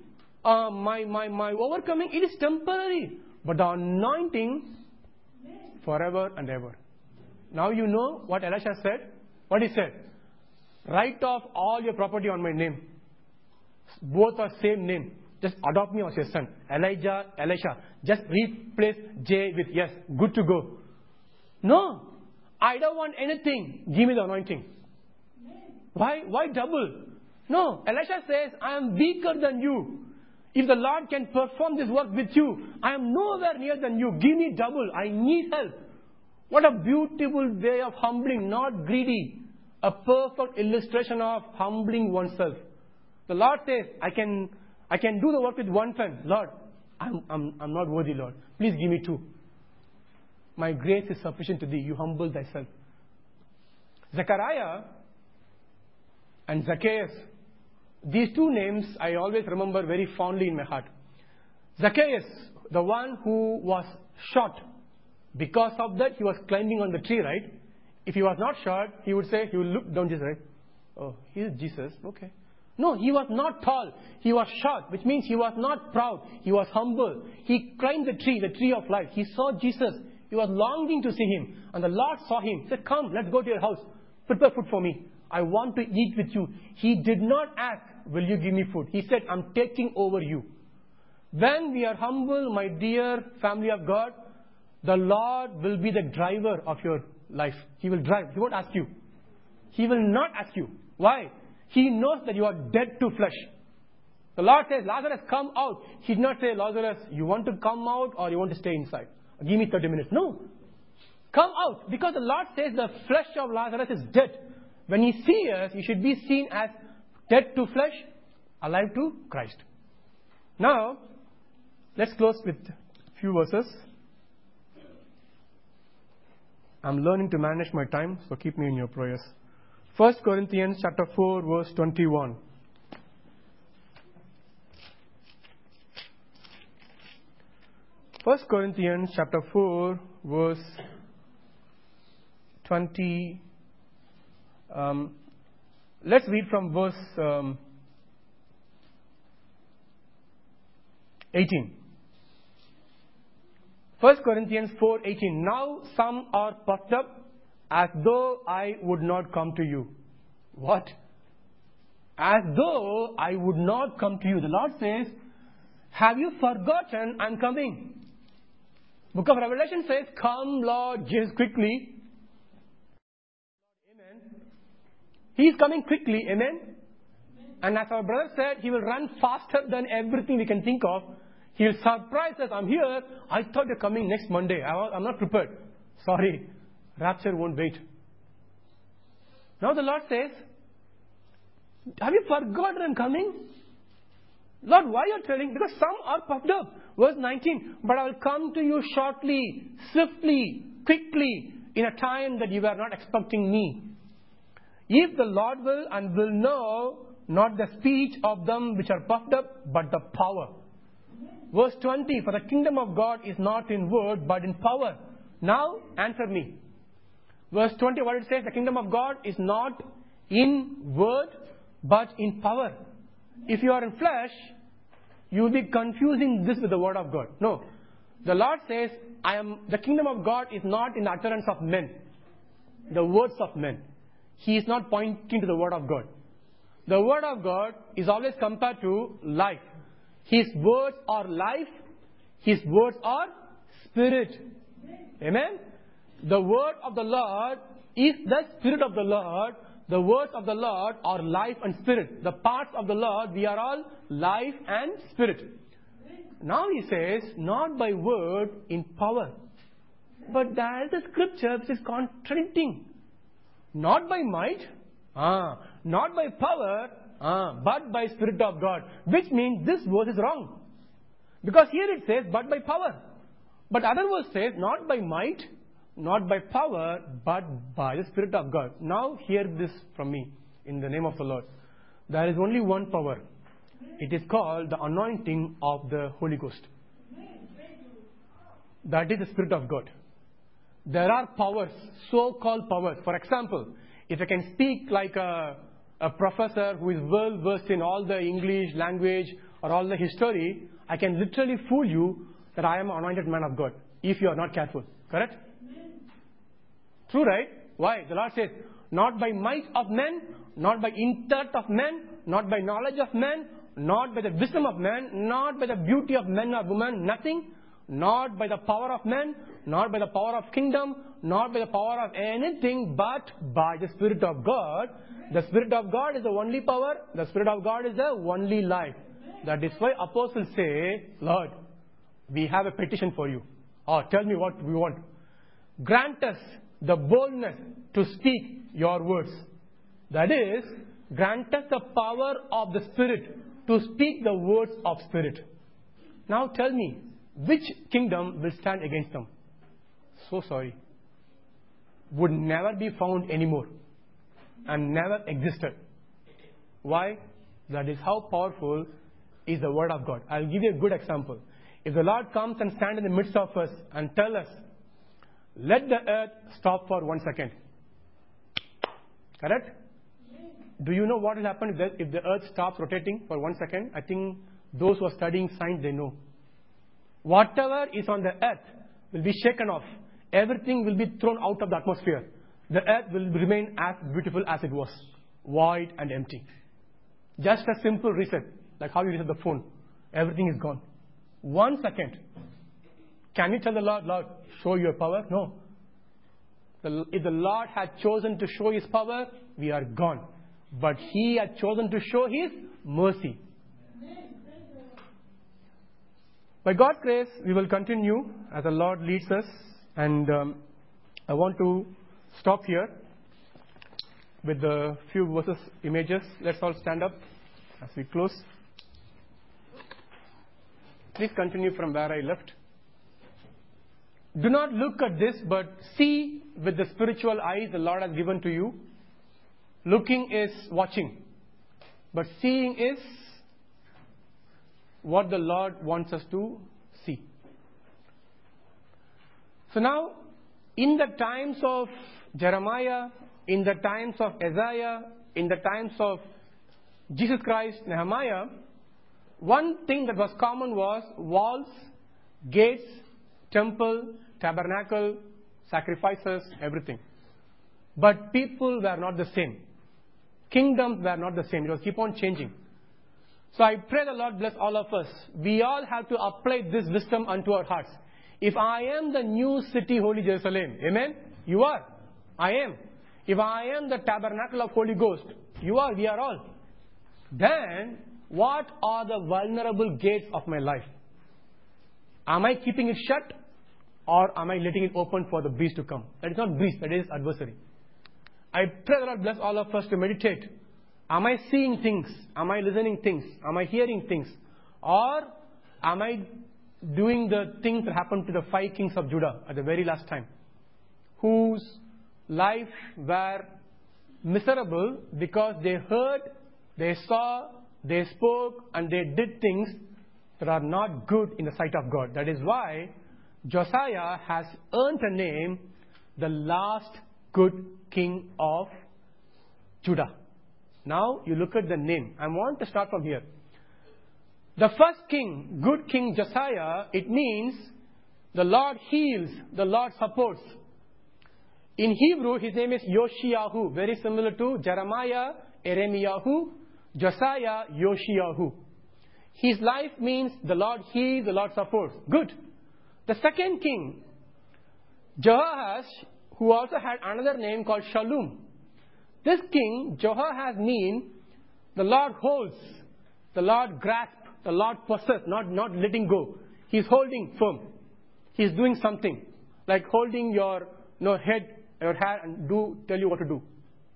My overcoming, it is temporary. But the anointing, forever and ever. Now you know what Elisha said. What he said? Write off all your property on my name. Both are same name. Just adopt me as your son. Elijah, Elisha. Just replace J with yes. Good to go. No. I don't want anything. Give me the anointing. Why double? No. Elisha says, I am weaker than you. If the Lord can perform this work with you, I am nowhere near than you. Give me double. I need help. What a beautiful way of humbling, not greedy. A perfect illustration of humbling oneself. The Lord says, I can do the work with one son. Lord, I'm not worthy, Lord. Please give me two. My grace is sufficient to thee. You humble thyself. Zechariah and Zacchaeus. These two names I always remember very fondly in my heart. Zacchaeus, the one who was shot. Because of that, he was climbing on the tree, right? If he was not shot, he would look down just right. Oh, he is Jesus. Okay. No, he was not tall. He was short, which means he was not proud. He was humble. He climbed the tree of life. He saw Jesus. He was longing to see him. And the Lord saw him. He said, come, let's go to your house. Prepare food for me. I want to eat with you. He did not ask, will you give me food? He said, I'm taking over you. When we are humble, my dear family of God, the Lord will be the driver of your life. He will drive. He won't ask you. He will not ask you. Why? He knows that you are dead to flesh. The Lord says, Lazarus, come out. He did not say, Lazarus, you want to come out or you want to stay inside? Give me 30 minutes. No. Come out. Because the Lord says the flesh of Lazarus is dead. When He sees us, He should be seen as dead to flesh, alive to Christ. Now, let's close with a few verses. I'm learning to manage my time, so keep me in your prayers. 1 Corinthians chapter 4, verse 21. First Corinthians chapter 4, verse 20. Let's read from verse 18. 1 Corinthians 4:18. Now some are puffed up, as though I would not come to you. What? As though I would not come to you. The Lord says, have you forgotten I'm coming? Book of Revelation says, come Lord Jesus quickly. Amen. He is coming quickly. Amen. And as our brother said, He will run faster than everything we can think of. He will surprise us. I'm here. I thought you're coming next Monday. I'm not prepared. Sorry. Rapture won't wait. Now the Lord says, have you forgotten I'm coming? Lord, why are you telling? Because some are puffed up. Verse 19. But I will come to you shortly, swiftly, quickly, in a time that you are not expecting me. If the Lord will and will know, not the speech of them which are puffed up, but the power. Verse 20. For the kingdom of God is not in word, but in power. Now, answer me. Verse 20, what it says, the kingdom of God is not in word, but in power. If you are in flesh, you will be confusing this with the word of God. No. The Lord says, the kingdom of God is not in the utterance of men, the words of men. He is not pointing to the word of God. The word of God is always compared to life. His words are life. His words are spirit. Amen. The word of the Lord is the Spirit of the Lord. The words of the Lord are life and spirit. The parts of the Lord, we are all life and spirit. Now He says, not by word, in power. But there is a scripture which is contradicting. Not by might, not by power, but by Spirit of God. Which means this verse is wrong. Because here it says, but by power. But other verse says, not by might, not by power, but by the Spirit of God. Now hear this from me, in the name of the Lord. There is only one power. It is called the anointing of the Holy Ghost. That is the Spirit of God. There are powers, so-called powers. For example, if I can speak like a professor who is well versed in all the English language or all the history, I can literally fool you that I am an anointed man of God, if you are not careful. Correct? True, right? Why? The Lord says, not by might of men, not by intellect of men, not by knowledge of men, not by the wisdom of man, not by the beauty of men or women, nothing, not by the power of men, not by the power of kingdom, not by the power of anything, but by the Spirit of God. The Spirit of God is the only power. The Spirit of God is the only life. That is why apostles say, Lord, we have a petition for you. Or tell me what we want. Grant us the boldness to speak your words. That is, grant us the power of the Spirit to speak the words of Spirit. Now tell me, which kingdom will stand against them? So sorry. Would never be found anymore. And never existed. Why? That is how powerful is the Word of God. I'll give you a good example. If the Lord comes and stands in the midst of us and tells us, let the earth stop for 1 second. Correct? Do you know what will happen if the earth stops rotating for 1 second? I think those who are studying science, they know. Whatever is on the earth will be shaken off. Everything will be thrown out of the atmosphere. The earth will remain as beautiful as it was. Void and empty. Just a simple reset. Like how you reset the phone. Everything is gone. 1 second. Can you tell the Lord, Lord, show your power? No. If the Lord had chosen to show His power, we are gone. But He had chosen to show His mercy. By God's grace, we will continue as the Lord leads us. And I want to stop here with the few verses, images. Let's all stand up as we close. Please continue from where I left. Do not look at this, but see with the spiritual eyes the Lord has given to you. Looking is watching, but seeing is what the Lord wants us to see. So now, in the times of Jeremiah, in the times of Isaiah, in the times of Jesus Christ, Nehemiah, one thing that was common was walls, gates, temple, tabernacle, sacrifices, everything. But people were not the same. Kingdoms were not the same. It was keep on changing. So I pray the Lord bless all of us. We all have to apply this wisdom unto our hearts. If I am the new city, Holy Jerusalem, amen? You are. I am. If I am the tabernacle of Holy Ghost, you are, we are all. Then, what are the vulnerable gates of my life? Am I keeping it shut? Or am I letting it open for the beast to come? That is not beast, that is adversary. I pray the Lord bless all of us to meditate. Am I seeing things? Am I listening things? Am I hearing things? Or am I doing the things that happened to the 5 kings of Judah at the very last time? Whose life were miserable because they heard, they saw, they spoke, and they did things that are not good in the sight of God. That is why Josiah has earned a name, the last good king of Judah. Now you look at the name. I want to start from here. The first king, good king Josiah, it means the Lord heals, the Lord supports. In Hebrew, his name is Yoshiyahu, very similar to Jeremiah, Eremiyahu, Josiah, Yoshiyahu. His life means the Lord heals, the Lord supports. Good. The second king, Jehoash, who also had another name called Shallum. This king, Jehoash, means the Lord holds, the Lord grasps, the Lord possesses, not letting go. He's holding firm. He's doing something, like holding your head, your hair, and tell you what to do.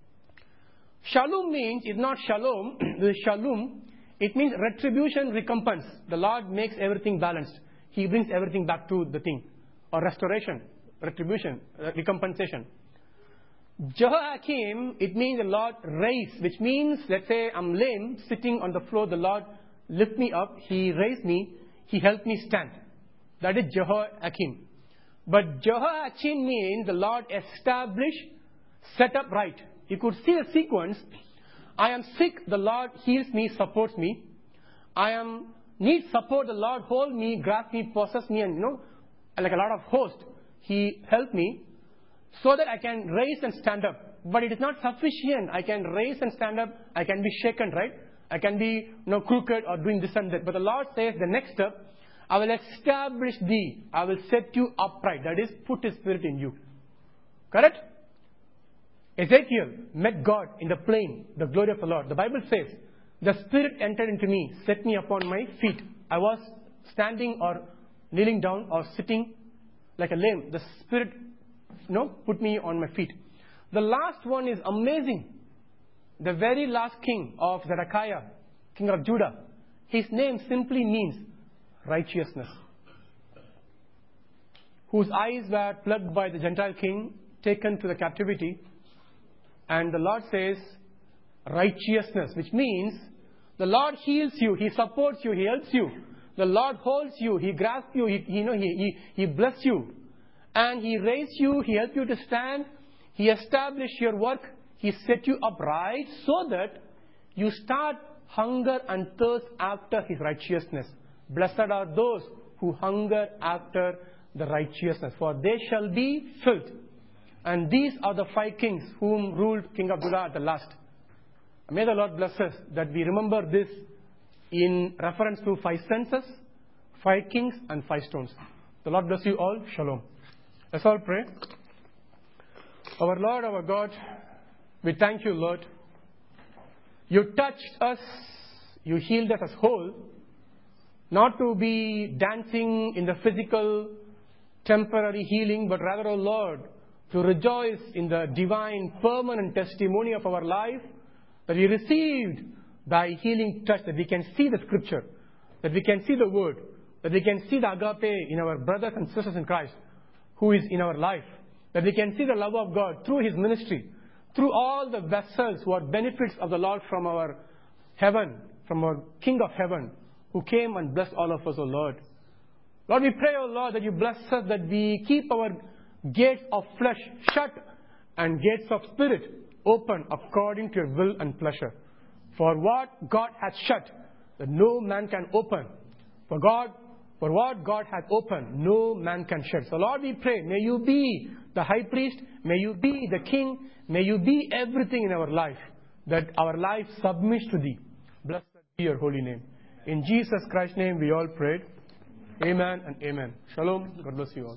Shalom means, it's not shalom, this is shalom. It means retribution, recompense. The Lord makes everything balanced. He brings everything back to the thing. Or restoration, retribution, recompensation. Jehoiakim, it means the Lord raised, which means, let's say I'm lame, sitting on the floor, the Lord lift me up, He raised me, He helped me stand. That is Jehoiakim. But Jehoiachin means the Lord established, set up right. You could see the sequence. I am sick, the Lord heals me, supports me. I need support, the Lord hold me, grasp me, possess me, and like a lot of host, He helped me so that I can raise and stand up. But it is not sufficient. I can raise and stand up. I can be shaken, right? I can be crooked or doing this and that. But the Lord says the next step, I will establish thee. I will set you upright. That is, put His Spirit in you. Correct? Ezekiel met God in the plain, the glory of the Lord. The Bible says, the Spirit entered into me, set me upon my feet. I was standing or kneeling down or sitting like a lame. The Spirit, put me on my feet. The last one is amazing. The very last king of Zedekiah, king of Judah, his name simply means righteousness. Whose eyes were plugged by the Gentile king, taken to the captivity. And the Lord says, righteousness, which means the Lord heals you, He supports you, He helps you. The Lord holds you, He grasps you, He blesses you. And He raised you, He helped you to stand. He established your work. He set you upright so that you start hunger and thirst after His righteousness. Blessed are those who hunger after the righteousness, for they shall be filled. And these are the 5 kings whom ruled King of Judah at the last. May the Lord bless us that we remember this in reference to 5 senses, 5 kings and 5 stones. The Lord bless you all. Shalom. Let's all pray. Our Lord, our God, we thank you, Lord. You touched us, you healed us as whole, not to be dancing in the physical, temporary healing, but rather, O Lord, to rejoice in the divine, permanent testimony of our life, that we received Thy healing touch, that we can see the Scripture, that we can see the Word, that we can see the agape in our brothers and sisters in Christ, who is in our life, that we can see the love of God through His ministry, through all the vessels who are benefits of the Lord from our heaven, from our King of heaven, who came and blessed all of us, O Lord. Lord, we pray, O Lord, that you bless us, that we keep our gates of flesh shut and gates of spirit open according to your will and pleasure. For what God hath shut, that no man can open. For what God hath opened, no man can shut. So Lord, we pray, may you be the high priest, may you be the king, may you be everything in our life, that our life submits to thee. Blessed be your holy name. In Jesus Christ's name we all prayed. Amen and amen. Shalom. God bless you all.